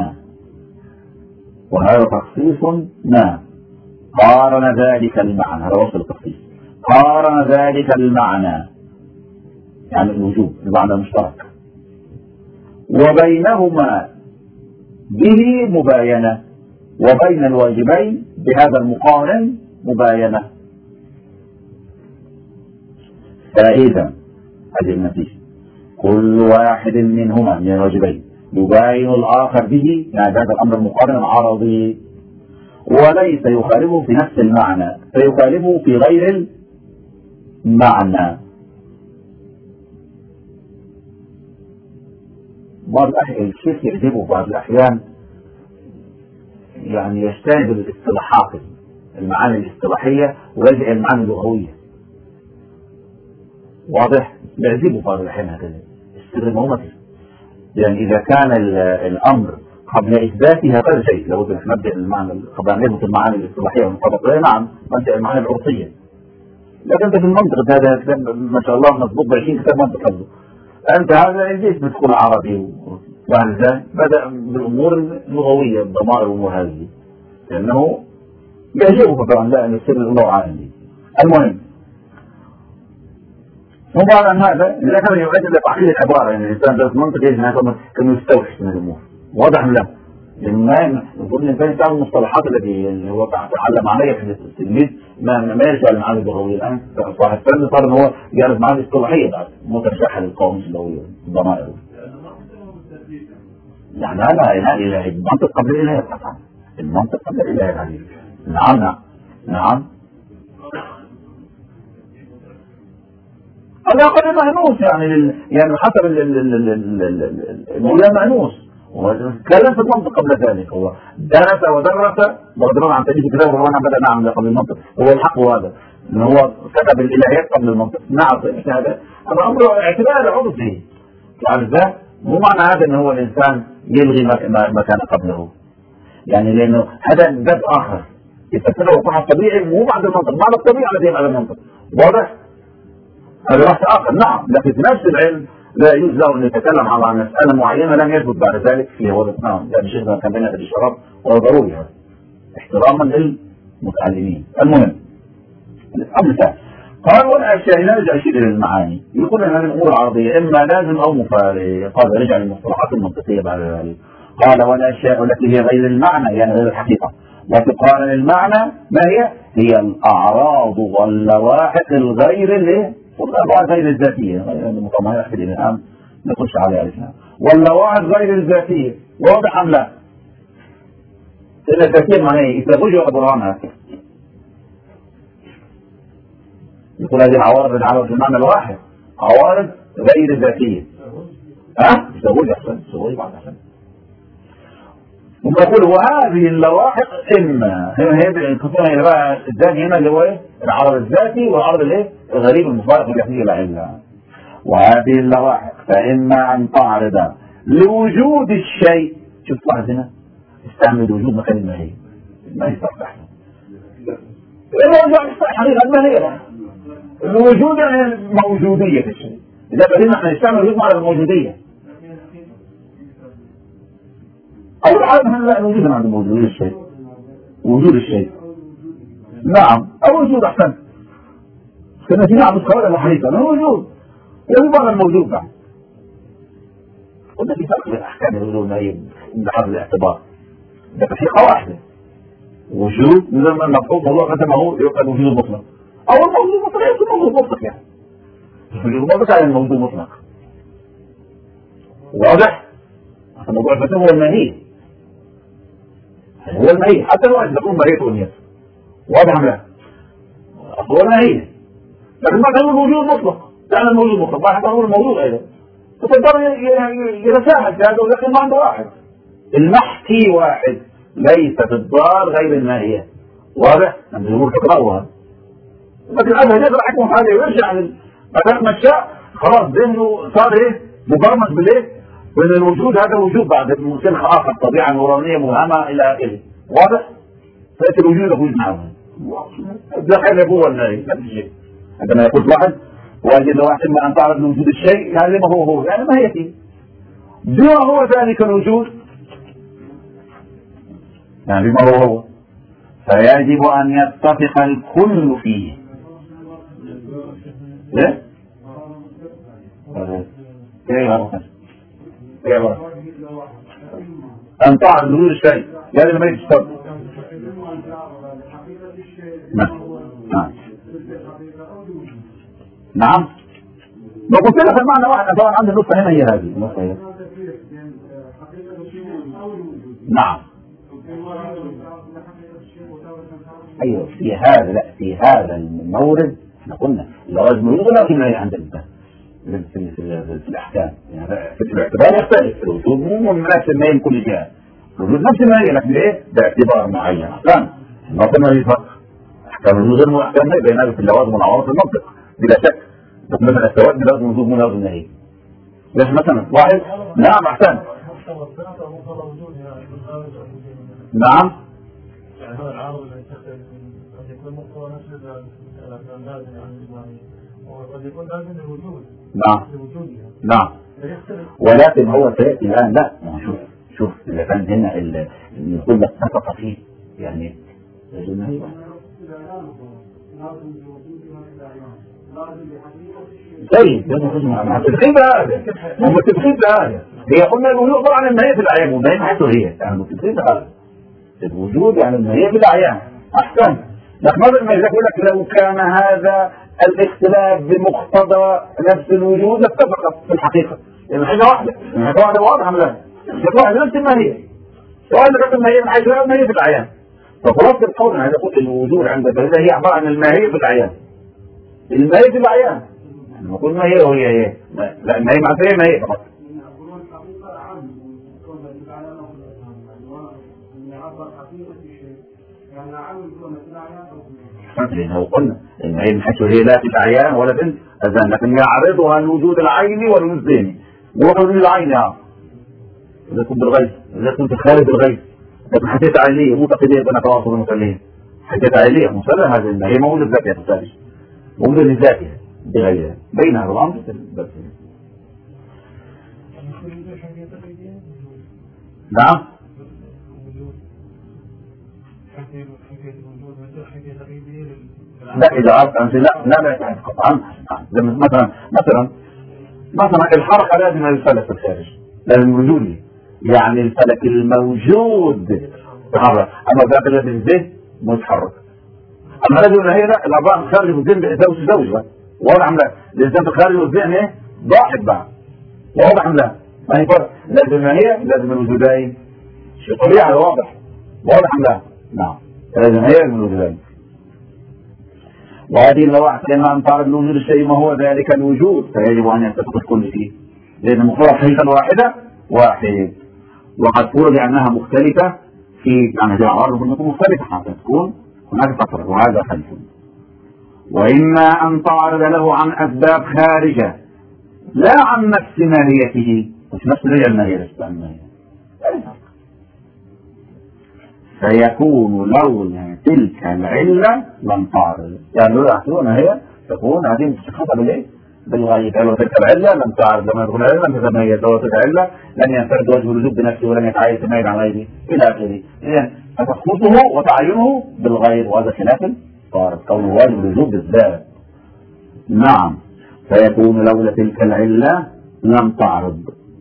ما قارن ذلك المعنى، هذا وصل التخصيص، قارن ذلك المعنى يعني الوجوب المعنى المشترك، وبينهما به مباينة، وبين الواجبين بهذا المقارن مباينة. فإذا هذه النتيجة كل واحد منهما من الواجبين يباين الآخر به، يعني هذا الأمر المقارن العرضي، وليس يخالفه في نفس المعنى، فيخالفه في غير المعنى. بعض الشيخ يعجبه بعض الأحيان يعني يجتنب الاصطلاحات المعاني الاصطلاحية ويلجأ المعاني اللغوية. واضح؟ بيعجبه بعض الأحيان هكذا السر ما هو مثل. يعني إذا كان الأمر قبل إثباتها فلا شيء، لابد أن نبدأ المعنى قبل أن نثبت المعاني الاصطلاحية والمطابقة، نعم نبدأ المعاني العرفية. لكن أنت في المنطق هذا ما شاء الله مضبوط ب20 كتاب منطق قبله. أنت هذا ليش بتقول عربي وبعد ذلك بدأ بالأمور اللغوية الضمائر والأمور هذه، لأنه يعجبه طبعا لا أن السر اللغة عالمي. المهم وبعد عن هذا إذا كان يعد لتعقيد العبارة، يعني الإنسان درس منطق يجب أن يستوحش من الأمور. واضح له؟ لأن المفروض الإنسان يتعلم المصطلحات التي هو تعلم عليها في التلميذ، ما يرجع للمعاني اللغوية. الآن صاحب الفن صار هو يعرف معاني اصطلاحية بعد مو ترجعها للقواميس اللغوية الضمائر. يعني هذا المنطق قبل الإلهي طبعا، المنطق قبل الإلهي. نعم نعم هذا قد مأنوس، يعني حسب المولى مأنوس. وكلم في المنطق قبل ذلك، هو درس ودرس وادرس عن تأليف كتاب وانا بدأ نعم قبل المنطق. هو الحق هذا ان هو كتب الالهيات قبل المنطق. نعم هذا امر اعتبار عرفي. يعني ذا مو معنى هذا ان هو الانسان يلغي ما كان قبله، يعني لانه هذا باب اخر يفسره صح الطبيعي مو بعد المنطق، بعد الطبيعي الذي بعد المنطق. واضح؟ هذا بحث اخر. نعم لكن في نفس العلم لا يجوز له ان يتكلم عن مساله معينه لم يثبت بعد ذلك في هو. نعم يعني شيخنا كان بينا في الاشارات وهو ضروري هذا احتراما للمتعلمين. المهم الامر الثاني قال والاشياء نرجع شيء للمعاني، يقول ان الامور العربيه اما لازم او مفارق. قال رجع للمصطلحات المنطقيه بعد ذلك. قال والاشياء التي هي غير المعنى يعني غير الحقيقه وتقارن المعنى ما هي الاعراض واللواحق الغير والأبعاد غير الذاتية، طبعا يحكي الآن نخش عليها الإسلام. واللواحق غير الذاتية واضح أم لا؟ لأن الذاتية معناه إذا وجه أبرهانها يقول هذه العوارض المعنى الواحد عوارض غير ذاتية. يسوي أحسن يسوي بعد أحسن. ويقول وهذه اللواحق إما هي الذاتي هنا اللي هو العرض الذاتي والعرض الغريب المفارق اللي يحتاج العلة. وهذه اللواحق فإما أن تعرض لوجود الشيء. شوف واحد هنا استعمل وجود مكان الماهية ما يستطيع حقيقة الماهية الوجود يعني الموجودية في الشيء. إذا بدينا احنا نستعمل وجود معنى الموجودية أول حاجة لا وجود عند وجود الشيء. وجود الشيء نعم أو وجود أحسن كنا في نعم الخوارج الحقيقة من وجود يبقى الموجود بعد. قلنا في فرق بين أحكام الوجود بحضر الاعتبار ده حقيقة واحدة. وجود لما المفروض الله ختمه يبقى الوجود المطلق أو الموجود المطلق يكون الموجود المطلق يعني الوجود المطلق يعني الموجود المطلق. واضح؟ الموضوع الفتاة هو الماهي هو الماهي حتى لو تكون ماهية ونية. واضح لا؟ هو الماهي لكن ما تقول الوجود مطلق يعني الموجود مطلق ما تقول الموجود أيضا فتقدر يتساهل في هذا ولكن ما عنده واحد. المحكي واحد ليس في الدار غير الماهية. واضح؟ لما الأمور تقرأوها لكن هذا يقرأ حكمه حاجة ويرجع مثلا ما شاء خلاص ذهنه صار مبرمج بالإيه؟ وإن الوجود هذا وجود بعد منسلخ آخر طبيعة نورانية مبهمة إلى آخره. واضح؟ فأنت الوجود يخرج معه دخل أبوه الناري نفس الشيء. عندما يقول واحد واجد واحد إما أن تعرف وجود الشيء يعني ما هو يعني ما هي فيه بما هو ذلك الوجود يعني بما هو فيجب أن يتفق الكل فيه. ليه؟ أن تعرف وجود الشيء يعني ما يتشتغل. نعم ما قلت لك المعنى واحد طبعا عندي النقطة هنا هي هذه النقطة هي. نعم ايوه في هذا لا في هذا المورد احنا قلنا لازم يوجد لكن هي عندنا في الاحكام يعني في الاعتبار يختلف. الوجود مو من نفس ما يمكن كل جهه الوجود نفس ما هي لكن ايه باعتبار معين. احسن ما قلنا في فرق احكام الوجود غير احكام النهي بينها في اللوازم والعوارض في المنطق بلا شك. بس مثلا السواد لازم وجود من لازم النهي. ليش مثلا واحد نعم احسن نعم يعني هذا العارض اللي يستخدم قد يكون مقتضى نفس الافلام لازم يعني وقد يكون لازم للوجود. نعم نعم. ولكن هو سيأتي الآن لا شوف إذا كان هنا اللي يقول لك اتفق فيه يعني طيب متفقين بهذا متفقين بهذا. هي قلنا الوجود طبعا الماهية في الأعيان والماهية حيث هي يعني متفقين بهذا الوجود يعني الماهية في الأعيان أحسن. لكن ماذا ما يقول لك لو كان هذا الاختلاف بمقتضى نفس الوجود اتفق في الحقيقة يعني حاجة واحدة يعني حاجة واحدة واضحة من الآن حاجة واحدة نفس الماهية سؤال لك الماهية من حيث الماهية في الأعيان. فخلاص القول هذا يقول الوجود عند البلدة هي عبارة عن الماهية في الأعيان. الماهية في الأعيان يعني نقول ماهية وهي هي لا الماهية مع فيها ماهية فقط. لو قلنا الماهية من حيث هي لا في الأعيان ولا في الأذهان لكن يعرضها الوجود العيني والوجود الذهني. وجود العين إذا كنت بالغيب إذا كنت خارج الغيب لكن حكاية عينية مو تقليدية بين تواصل المسلمين حكاية عينية مسلمة هذه الماهية موجودة ذاتها في الثاني موجودة لذاتها بغيرها بينها الأمر بس. نعم لا إذا أردت أنت لا يتحقق عنها. مثلا الحركة لازم للفلك في الخارج لازم وجودي يعني الفلك الموجود يتحرك أما ذاك الذي في الذهن متحرك. أما الذي هنا الأربعة الخارج والذهن زوج واضح لا الإنسان الخارج والذهن إيه ضاحك بقى واضح لا ما هي فرق لازم هي لازم الوجودين شيء طبيعي واضح لا نعم لازم هي الوجودين. وهذه اللوائح لما أن تعرض لوجود الشيء ما هو ذلك الوجود فيجب أن يتفق الكل فيه لأن المقرر حقيقة واحدة واحد وقد فرض أنها مختلفة في يعني جاء عرض أن تكون مختلفة حتى تكون هناك فترة وهذا خلف. وإما أن تعرض له عن أسباب خارجة لا عن نفس ماهيته مش نفس الماهية الإسلامية فيكون لولا تلك العلة لم تعرض يعني لولا أحسنها هي تكون هذه مستخدمة بالإيه؟ بالغاية لو تلك العلة لم تعرض لما يكون العلة لم تتميز لو تلك العلة لن ينفرد وجه الوجود بنفسه ولن يتميز عن غيره إلى آخره. إذن فتخصصه وتعينه بالغير وهذا خلاف صارت كونه واجب الوجود بالذات. نعم فيكون لولا تلك العلة لم تعرض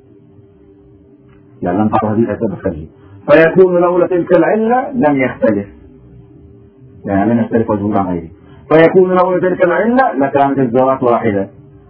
يعني لم تعرض هذه الأسباب الخارجية فيكون لولا تلك العلة لم يختلف يعني لم يختلف وجهه عن غيره. فيكون لولا تلك العلة لكانت الذوات واحدة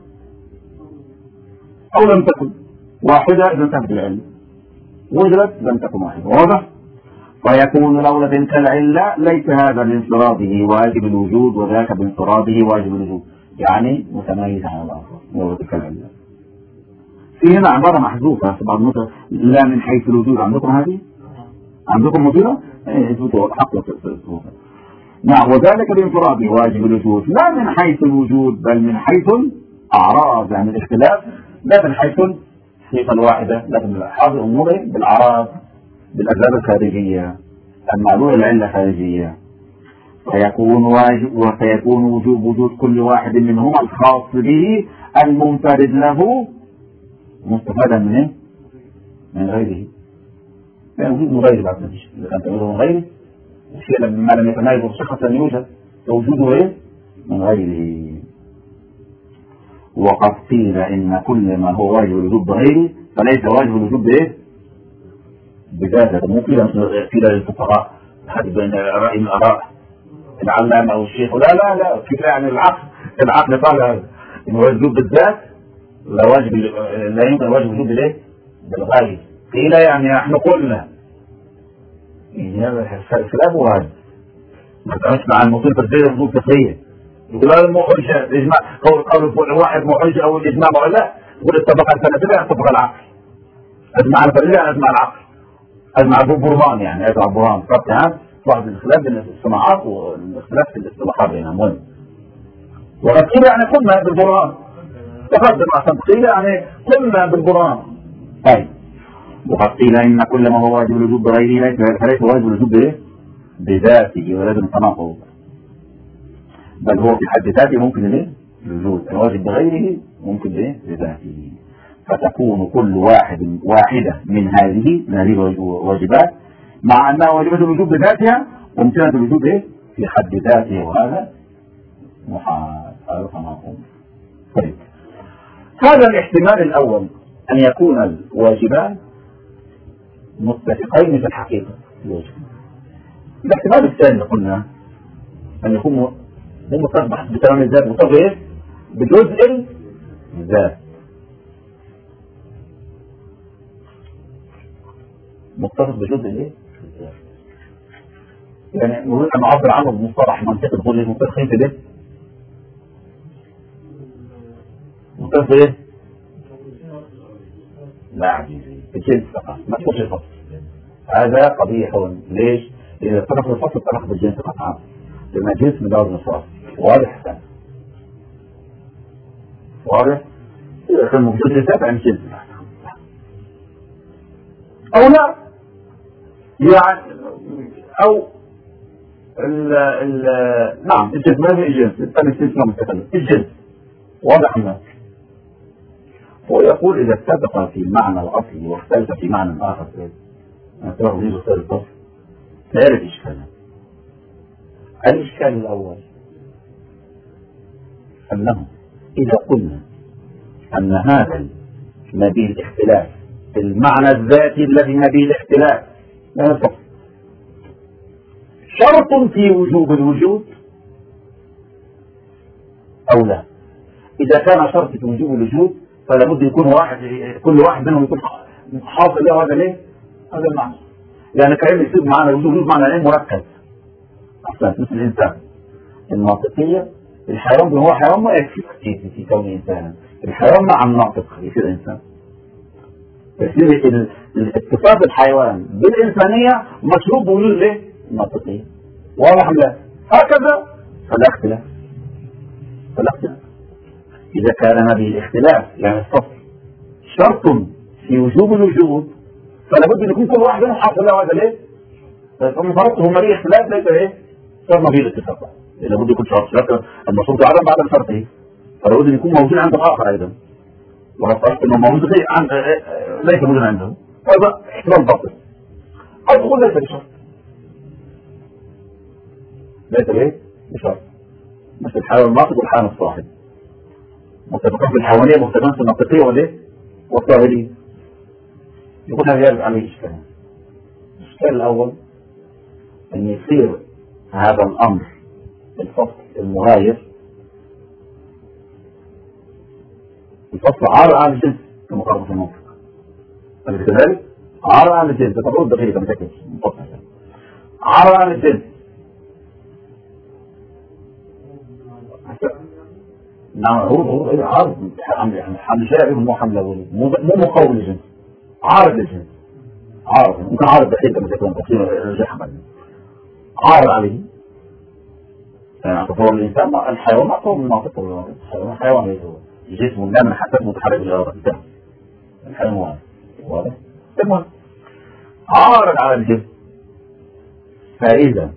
أو لم تكن واحدة إذا انتهت العلة وجدت لم تكن واحدة واضح. فيكون لولا تلك العلة ليس هذا بانفراده واجب الوجود وذاك بانفراده واجب الوجود يعني متميز عن الآخر لولا تلك العلة. في هنا عبارة محذوفة بعض النقطة لا من حيث الوجود عندكم هذه عندكم موجودة حق نعم وذلك بانفراده واجب الوجود لا من حيث الوجود بل من حيث أعراض يعني الاختلاف لا من حيث الصفة الواحدة لكن حاضر أموره بالأعراض بالأسباب الخارجية المعلومة العلة خارجية. فيكون وجود كل واحد منهما الخاص به المنفرد له مستفادا منه من غيره لا وجود من غيره بعد مفيش إذا كان تغيره من غيره الشيء لما لم يتميز شخصا يوجد وجوده ايه من غيره. وقد قيل إن كل ما هو واجب الوجود بغيره فليس واجب الوجود بايه بذاته. مو قيل للفقهاء حد بين رأي من الآراء العلامة أو الشيخ لا كيف يعني العقل قال إنه الوجود بالذات لا يمكن واجب الوجود بالايه بالغاية. قيل يعني نحن قلنا هذا الخلاف وهذا ما تعرفش مع المصيبة الزيادة الوجود تفرية يقول هذا محرج الإجماع قول واحد محرج أو الإجماع ولا يقول اتفق الفلسفة اتفق العقل أجمع الفلسفة أجمع العقل أجمع البرهان يعني أجمع البرهان بعض الاختلاف بين الصناعات والاختلاف في الاصطلاحات بينهم مهم. وقد قيل يعني قلنا بالقرآن، تقدم عشان قيل يعني قلنا بالقرآن. طيب وقد قيل إن كل ما هو واجب الوجوب بغيره فليس واجب الوجوب بايه؟ بذاته ولازم تناقض، بل هو في حد ذاته ممكن الايه؟ الوجود. الواجب بغيره ممكن بايه؟ بذاته. فتكون كل واحدة من هذه الواجبات مع أنها واجبة الوجوب بذاتها ممكنة الوجوب ايه؟ في حد ذاته، وهذا محال. هذا تناقض. طيب هذا الاحتمال الأول أن يكون الواجبان متفقين في الحقيقة. الاحتمال الثاني قلنا أن يكون مو متفق بكلام الذات، متفق ايه؟ بجزء الذات، متفق بجزء ايه؟ يعني نريد أن نعبر عنه بمصطلح منطقي نقول ايه؟ متفقين في ده؟ متفق ايه؟ لا عزيزي الجنس فقط، ما تقولش الفصل. هذا قبيح. ليش؟ إذا اتفق الفصل اتفق بالجنس قطعا، لأن الجنس مدار الفصل. واضح كان؟ واضح؟ إذا كان موجود الذات عن جنس أو لا، يعني أو نعم الجنس ما في الجنس، الثاني استثناء متكلم الجنس. واضح هناك. ويقول إذا اتفق في المعنى الأصلي واختلف في معنى آخر اعتبر دي بصير الفصل ثالث إشكال. الإشكال الأول أنه إذا قلنا أن هذا نبي الاختلاف في المعنى الذاتي الذي نبي الاختلاف لا الفصل شرط في وجوب الوجود أو لا. إذا كان شرط في وجوب الوجود فلا بد يكون كل واحد منهم يكون حاصل له هذا ليه؟ هذا المعنى. يعني كأن يصير معنا وجود معنى ايه؟ مركز. أحسن مثل الإنسان. الناطقية الحيوان هو حيوان ما يكفي في كونه إنسانا. الحيوان مع الناطق يصير إنسان. يصير اتصاف الحيوان بالإنسانية مشروب بوجود ليه؟ الناطقية. واضح لا؟ هكذا فلا اختلاف. إذا كان هذه الاختلاف يعني الفصل شرط في وجوب الوجود فلا بد أن يكون كل واحد منهم حاصل له هذا ليه؟ فمن فرضته مريء اختلاف ليس ايه؟ صار ما فيه الاتفاق. لا بد يكون شرط المشروط عدم بعد شرطه، فلا بد أن يكون موجود عند الآخر أيضا. ولو فرضت أنه موجود ليس موجود عنده هذا احتمال باطل. أو تقول ليس بشرط. ليس ايه؟ بشرط. مثل الحيوان الناطق والحيوان الصاحب. متفقين في الحيوانية مختلفين في المنطقية والايه؟ والظاهرية. يقول هذا يرجع عليه إشكال. الإشكال الأول أن يصير هذا الأمر الفصل المغاير الفصل عار على الجنس كما قال في المنطق. فلذلك عار على الجنس تفرض دقيقة متأكد عار على الجنس. نعم هو ايه عارض حمل شائع مو حمل اولي مو مقاوم للجنس. عارض للجنس عارض ممكن عارض دقيقة متأكد تفصيل جحمل عارض عليه. يعني تصور الإنسان الحيوان أقوى من منطقة الحيوان ليس هو جسمه دائما حتى متحرك بالأرض الحيوان واضح؟ المهم عارض على الجسم. فإذا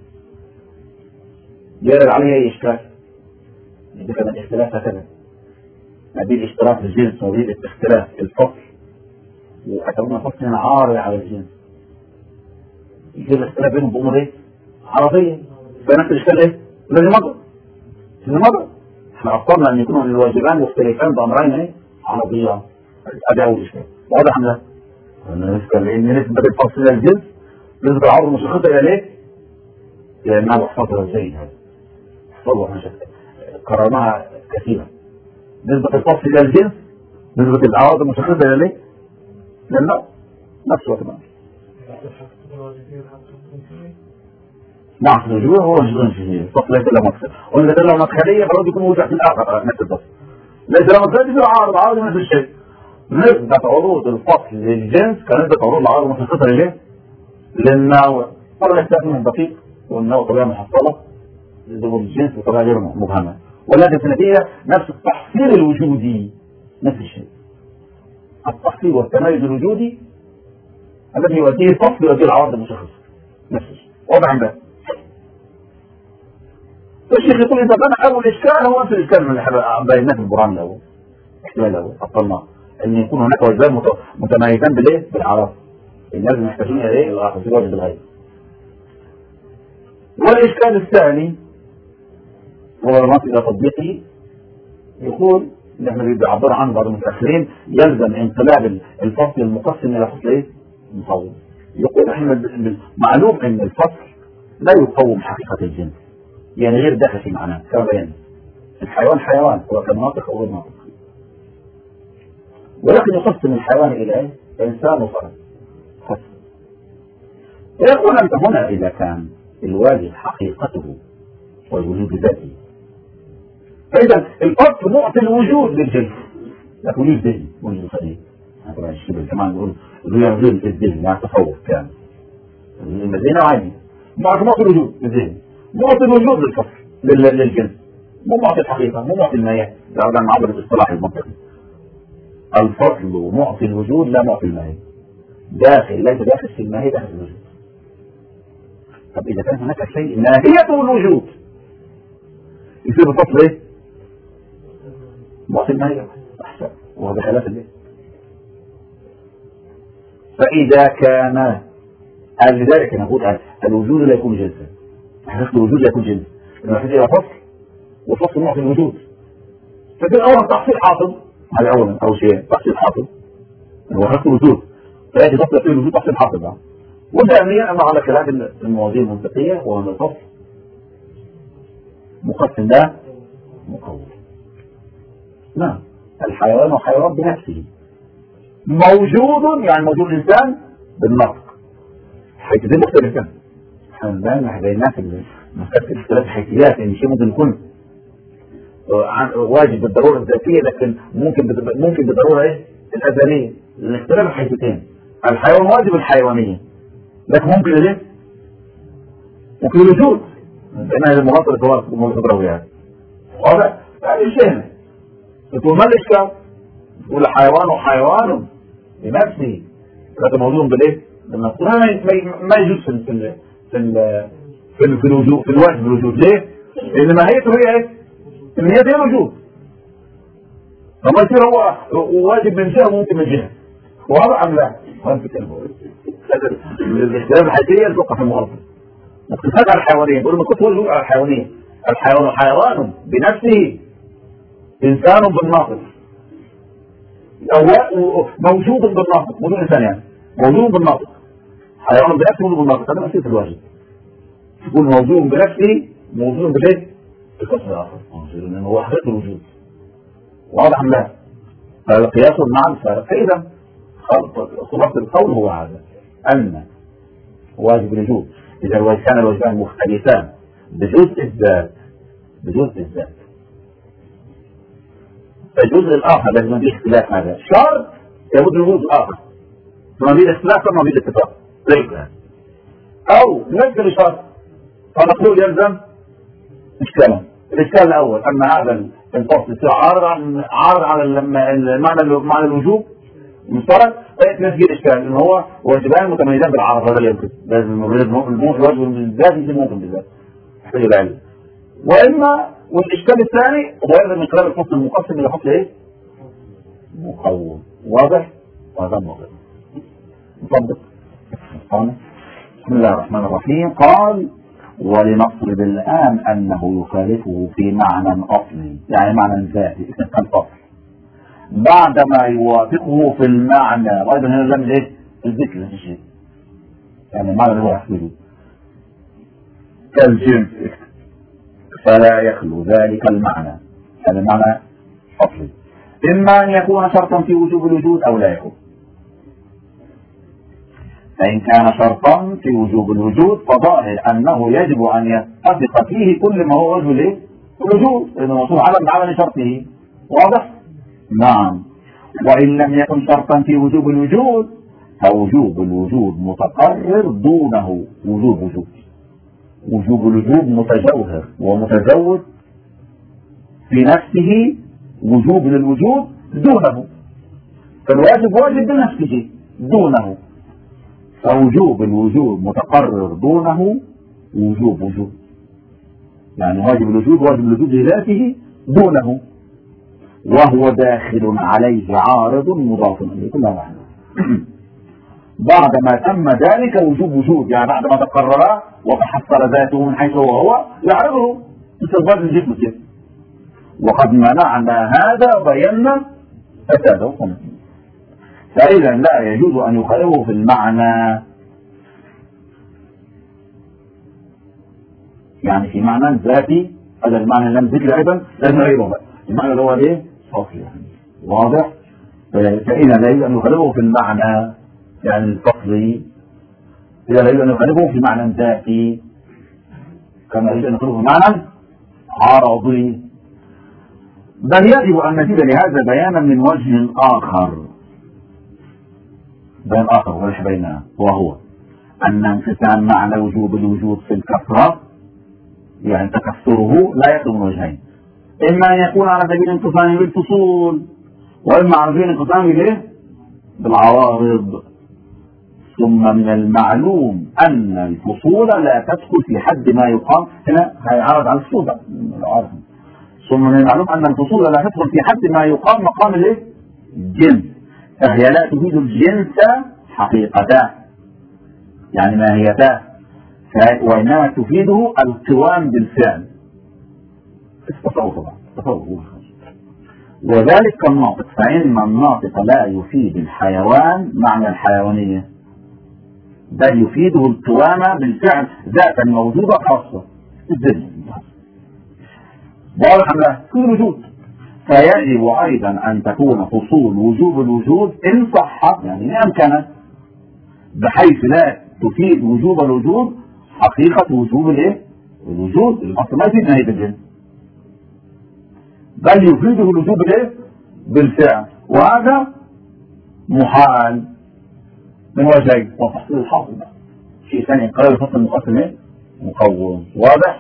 يرد عليه أي إشكال إذا كان الاختلاف هكذا ما بين اشتراك الجنس وما بين اختلاف الفصل وأتونا فصل هنا عارض على الجنس يجب الاختلاف بينهم بأمور ايه؟ عربية. فنفس الإشكال ايه؟ لازم مضى احنا أفضلنا أن يكونوا الواجبان مختلفان بأمرين ايه؟ عربية. هذا أول إشكال. واضح لا؟ لأن نسبة الفصل إلى الجنس نسبة العرض المشخصة إلى ليه؟ لأنها محفظة جيد هذا حفظها مشكلة قررناها كثيرا. نسبة الفصل إلى الجنس نسبة الأعراض المشخصة إلى ليه؟ لأنه نفس وثمان. نعم الوجوه هو وجود فيه الفصل ليس له مدخل. وإذا كان له مدخلية فلو يكون موجود في الآخر نفس الفصل. ليس له مدخلية في عارض نفس الشيء. نسبة عروض الفصل للجنس كنسبة عروض العارض المشخصة لليه؟ للنوع. ولا يستخدم دقيق وانه طبيعه محصله ضمن الجنس وطبيعه غير مبهمه، ولكن في النتيجه نفس التحصيل الوجودي نفس الشيء. التحصيل والتميز الوجودي الذي يؤديه الفصل ويؤديه العوارض المشخصه نفس الشيء. واضح عندك؟ الشيخ يقول اذا كان اول اشكال هو نفس الاشكال اللي بيناه في القران الاول. الاحتمال الاول ابطلناه ان يكون هناك وجهان متميزان بالايه؟ بالعرف. الناس محتاجين الى ايه؟ العرف في وجه الغيب. والاشكال الثاني هو الرمز الى تطبيقه، يقول اللي احنا بيعبر عنه بعض المتاخرين يلزم انقلاب الفصل المقسم الى فصل ايه؟ مقوم. يقول احنا معلوم ان الفصل لا يقوم حقيقه الجنس، يعني غير داخل في معناه كما بينا. الحيوان حيوان سواء كان ناطق او غير ناطق، ولكن يقسم الحيوان الى ايه؟ انسان وفرد. ويقول انت هنا اذا كان الواجب حقيقته والوجود ذاته، فاذا الفصل معطي الوجود للجنس، لكن وجود ذهني وجود خليل. طبعا الشبه كمان يقول وجود الذهن يعني تصور كامل. الذهن عادي معطي الوجود للذهن، معطي الوجود للفصل للجنس، مو معطي الحقيقه، مو معطي الماهيه. هذا معبر الاصطلاح المنطقي. الفصل معطي الوجود لا معطي الماهيه. داخل ليس داخل في الماهيه، داخل في الوجود. طب اذا كان هناك شيء ماهيته الوجود يصير الفصل ايه؟ معطي الماهيه احسن، وهذا خلاف الايه؟ فاذا كان لذلك نقول الوجود لا يكون جنسا. حقيقة الوجود لا يكون جنس، لما تجي الى فصل والفصل معطي الوجود. فكان اولا تحصيل حاصل، هذا اولا اول شيء تحصيل حاصل هو حقيقة الوجود، فيأتي فصل فيه الوجود تحصيل حاصل. وثانيا أما على خلاف المواضيع المنطقية هو أن الفصل مقسم لا مقوم. نعم الحيوان حيوان بنفسه موجود، يعني موجود الإنسان بالنطق، حيث دي مختلفة. احنا بيننا في مسألة اختلاف الحيثيات، يعني شيء ممكن يكون واجب بالضرورة الذاتية، لكن ممكن بالضرورة ايه؟ الأزلية. الاختلاف الحيثيتين، الحيوان واجب الحيوانية، لكن ممكن ايه؟ ممكن الوجود بين هذه المناطق الخضرويات. هذا الشيء تقول ما الاشكال؟ تقول حيوان بنفسه لكن موجود بالايه؟ بالنفس. ما يجوز في الوجود، في الواجب الوجود. ليه؟ لان ماهيته هي ايه؟ هي الوجود. فما يصير هو واجب من جهه وممكن من جهه، وهذا ام لا؟ الاختلاف الحيثية توقع في المغالطة. مقتصاد على الحيوانية، بيقولوا ما كنت هو على الحيوانية. الحيوان حيوان بنفسه، إنسان بالناطق، موجود بالناطق، موجود إنسان يعني موجود بالناطق، حيوان بنفسه موجود بالناطق. هذا مسيرة الواجب. تقول موجود بنفسه موجود بشيء بكسر الآخر، لأنه هو حقيقة الوجود. واضح أم لا؟ فالقياس مع الفارق. فإذا خلاصة القول هو هذا، أن واجب الوجود إذا كان الواجبان مختلفان بجزء الذات فالجزء الآخر لازم فيه اختلاف. هذا شرط يبد الوجود الآخر، ما فيه اختلاف ما فيه اتفاق ليس، أو نفس الشرط فنقول يلزم إشكالا. الإشكال الأول أن هذا الفصل عارض على المعنى الوجوب مشترك، فيتنسي الاشكال ان هو واجبان متميزان بالعرض. هذا اللي يمكن لازم الواجب من ذات يصير ممكن بالذات يحتاج الى علم. واما والاشكال الثاني هو يلزم من خلال الفصل المقسم الى فصل ايه؟ مقوم. واضح؟ وهذا واضح. نطبق. بسم الله الرحمن الرحيم. قال ولنفرض الان انه يخالفه في معنى اصلي، يعني معنى ذاتي كان فصل، بعدما يوافقه في المعنى. وايضا هنا لم ايه؟ الذكر هذا الشيء، يعني المعنى اللي هو يحصله كالجنس، فلا يخلو ذلك المعنى، هذا المعنى اصلي، اما ان يكون شرطا في وجوب الوجود او لا يكون. فان كان شرطا في وجوب الوجود فظاهر انه يجب ان يتفق فيه كل ما هو وجه الايه؟ الوجود، لانه موصول على عمل شرطه. واضح؟ نعم. وإن لم يكن شرطا في وجوب الوجود فوجوب الوجود متقرر دونه وجوب وجود. وجوب الوجود متجوهر ومتزود في نفسه وجوب للوجود دونه، فالواجب واجب بنفسه دونه، فوجوب الوجود متقرر دونه وجوب وجود، يعني واجب الوجود واجب الوجود لذاته دونه، وهو داخل عليه عارض مضاف اليه كلها واحده. بعد ما تم ذلك وجوب وجود، يعني بعد ما تقرر وتحصل ذاته من حيث هو يعرضه مثل الجسم كده. وقد منعنا هذا وبينا فساده، فإذا لا يجوز أن يخالفه في المعنى، يعني في معنى ذاتي. هذا المعنى لم ذكر أيضا لازم غيره بقى، المعنى اللي هو ايه؟ صافي يعني واضح. فإذا لا يجوز أن يخالفه في المعنى يعني الفصلي، إذا لا يجوز أن يخالفه في معنى ذاتي كما يجوز أن يخالفه في معنى عرضي. بل يجب أن نزيد لهذا بيانا من وجه آخر، بيان آخر وليس بيننا، وهو أن انقسام معنى وجوب الوجود في الكثرة يعني تكثره لا يخلو من وجهين، إما أن يكون على سبيل انقسام بالفصول، وإما على سبيل انقسام بالعوارض. ثم من المعلوم أن الفصول لا تدخل في حد ما يقام، هنا هيعرض على الفصول بقى. ثم من المعلوم أن الفصول لا تدخل في حد ما يقام مقام الجنس، فهي لا تفيد الجنس حقيقته يعني ماهيته، وإنما تفيده القوام بالفعل. تصور وذلك كالناطق، فإن الناطق لا يفيد الحيوان معنى الحيوانية، بل يفيده القوام بالفعل ذاتا موجودة خاصة الدنيا واضح له كل وجود. فيجب أيضا أن تكون فصول وجوب الوجود إن صح يعني إن أمكن، بحيث لا تفيد وجوب الوجود حقيقة وجوب الوجود، الأصل ما يفيد نهاية الجنس، بل يفيده الوجوب بالفعل، وهذا محال من وجهين وتحصيل الحاصل. شيء ثاني قال الفصل المقسم مقوم واضح.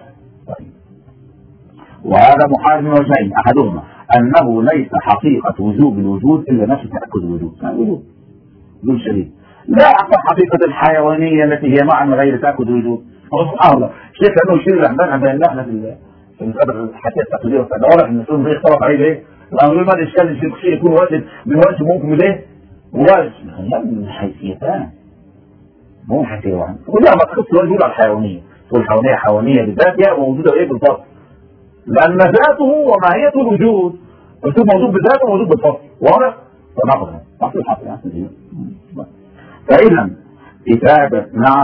وهذا محال من وجهين، أحدهما أنه ليس حقيقة وجوب الوجود إلا نفس تأكد الوجود، يعني وجود شديد، لا حقيقة الحيوانية التي هي معنى غير تأكد الوجود. سبحان الله الشيخ لأنه يشير الأحبان بين نحن في الحكاية التقليدية واضح أن السلم ده يختلط عليه ليه؟ الأمر ما الإشكال الشيء يكون واجب بالواجب ممكن ليه؟ واجب من حيثيتان مو حيثيتان كلها ما تخص الوجود على الحيوانية، والحيوانية حيوانية بذاتها وموجودة بالفصل، لأن ذاته وماهيته الوجود، الوجود موجود بذاته وموجود بالفصل واضح؟ فنقضها نقض الحق يعني. فإذا إثابة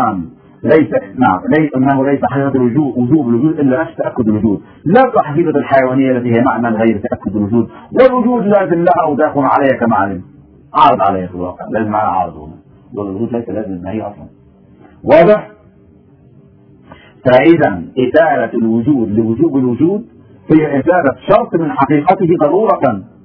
أنه ليس حقيقة وجوب الوجود إلا نفس تأكد الوجود، لا حقيقة الحيوانية التي هي معنى غير تأكد الوجود، والوجود لازم لها وداخل عليها كما علم عارض عليها في الواقع، لازم معها عارض هنا، والوجود ليس لازم أن هي أصلا واضح. فإذا إثارة الوجود لوجوب الوجود هي إثارة شرط من حقيقته ضرورة،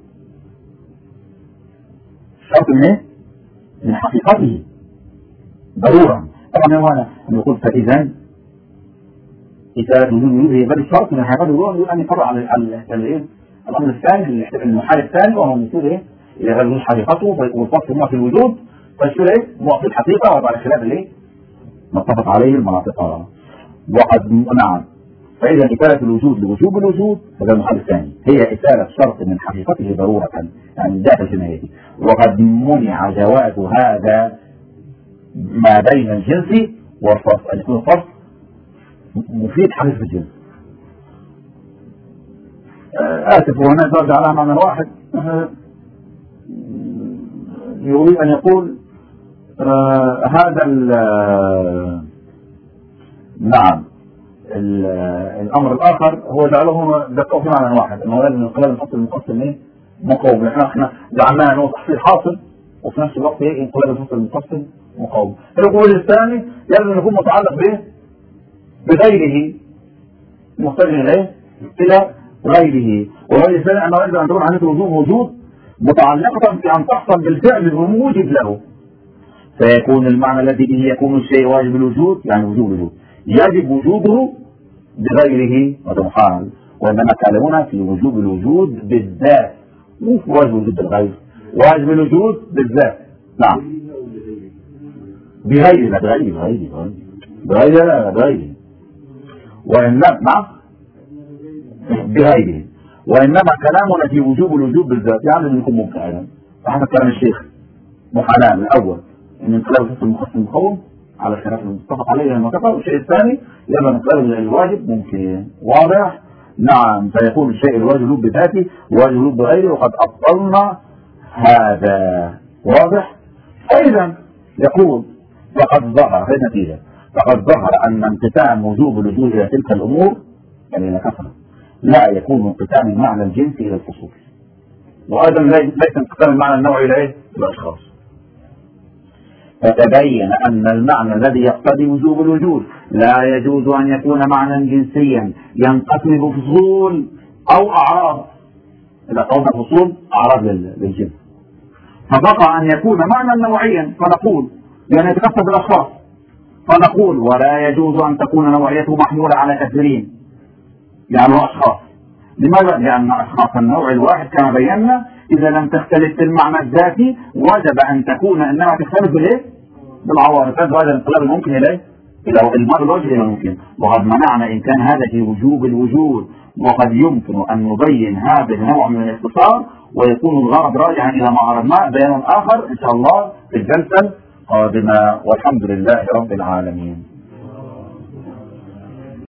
شرط من حقيقته ضرورة. طبعا هنا نقول فإذا إثارة وجود الوجود هي بل شرط من حقيقته ضرورة، أن يفرع على الأمر الثاني المحال الثاني، وهو المفروض إذا غير وجود حقيقته والفصل ما في الوجود فالشيء معطي الحقيقة وعلى خلاف متفق عليه المناطق. وقد نعم، فإذا إثارة الوجود لوجوب الوجود هذا المحل الثاني هي إثارة شرط من حقيقته ضرورة يعني ذات الجناية، وقد منع جواز هذا ما بين الجنس والفصل، أن يكون الفصل مفيد حقيقة الجنس. آسف وهنا درجة على معنى واحد يريد أن يقول هذا نعم الأمر الآخر هو جعله دقوا في معنى واحد، أنه لازم انقلاب الفصل المقسم مقوم، احنا جعلناه أنه تحصيل حاصل وفي نفس الوقت انقلاب الفصل المقسم مقوم. القول الثاني لازم يكون متعلق بغيره، محتاج إليه إلى غيره، وغير الثاني أنه يجب أن تكون عنده وجود متعلقة في أن تحصل بالفعل الموجب له. فيكون المعنى الذي به يكون الشيء واجب الوجود، يعني وجوب الوجود، يجب وجوده بغيره هذا محال. وإنما كلامنا في وجوب الوجود بالذات، مو في واجب الوجود بالغير، واجب الوجود بالذات. نعم بغيره، لا بغيره وإنما نعم بغيره. وإنما كلامنا في وجوب الوجود بالذات يعني يكون مبتعدا. فحسب كلام الشيخ محالا الأول أن انقلاب المخصص المقوم على الخلاف المتفق عليه المتفق. والشيء الثاني يبقى انقلاب الواجب ممكن. واضح؟ نعم. فيكون الشيء الواجب بذاته واجب بغيره، وقد أبطلنا هذا. واضح؟ أيضا يقول فقد ظهر في النتيجة، فقد ظهر أن انقسام وجوب الوجود إلى تلك الأمور يعني إلى كثرة لا يكون انقسام المعنى الجنسي إلى الفصول، وأيضا ليس انقسام المعنى النوعي إلى إيه؟ الأشخاص. فتبين أن المعنى الذي يقتضي وجوب الوجود لا يجوز أن يكون معنى جنسيا ينقسم بفصول أو أعراض. إذا قلنا فصول أعراض للجنس، فبقى أن يكون معنى نوعيا فنقول يعني يتكفى بالأشخاص، فنقول ولا يجوز أن تكون نوعيته محمولة على كثيرين يعني أشخاص. لماذا؟ لأن أشخاص النوع الواحد كما بينا إذا لم تختلف في المعنى الذاتي وجب أن تكون أنها تختلف بالإيه؟ بالعوارض. هذا الانقلاب الممكن إليه إلى المرء الوجه إلى ممكن. وقد منعنا إن كان هذا في وجوب الوجود، وقد يمكن أن نبين هذا النوع من الاختصار ويكون الغرض راجعا إلى ما عرضناه بيان آخر إن شاء الله في الجلسة القادمة. والحمد لله رب العالمين.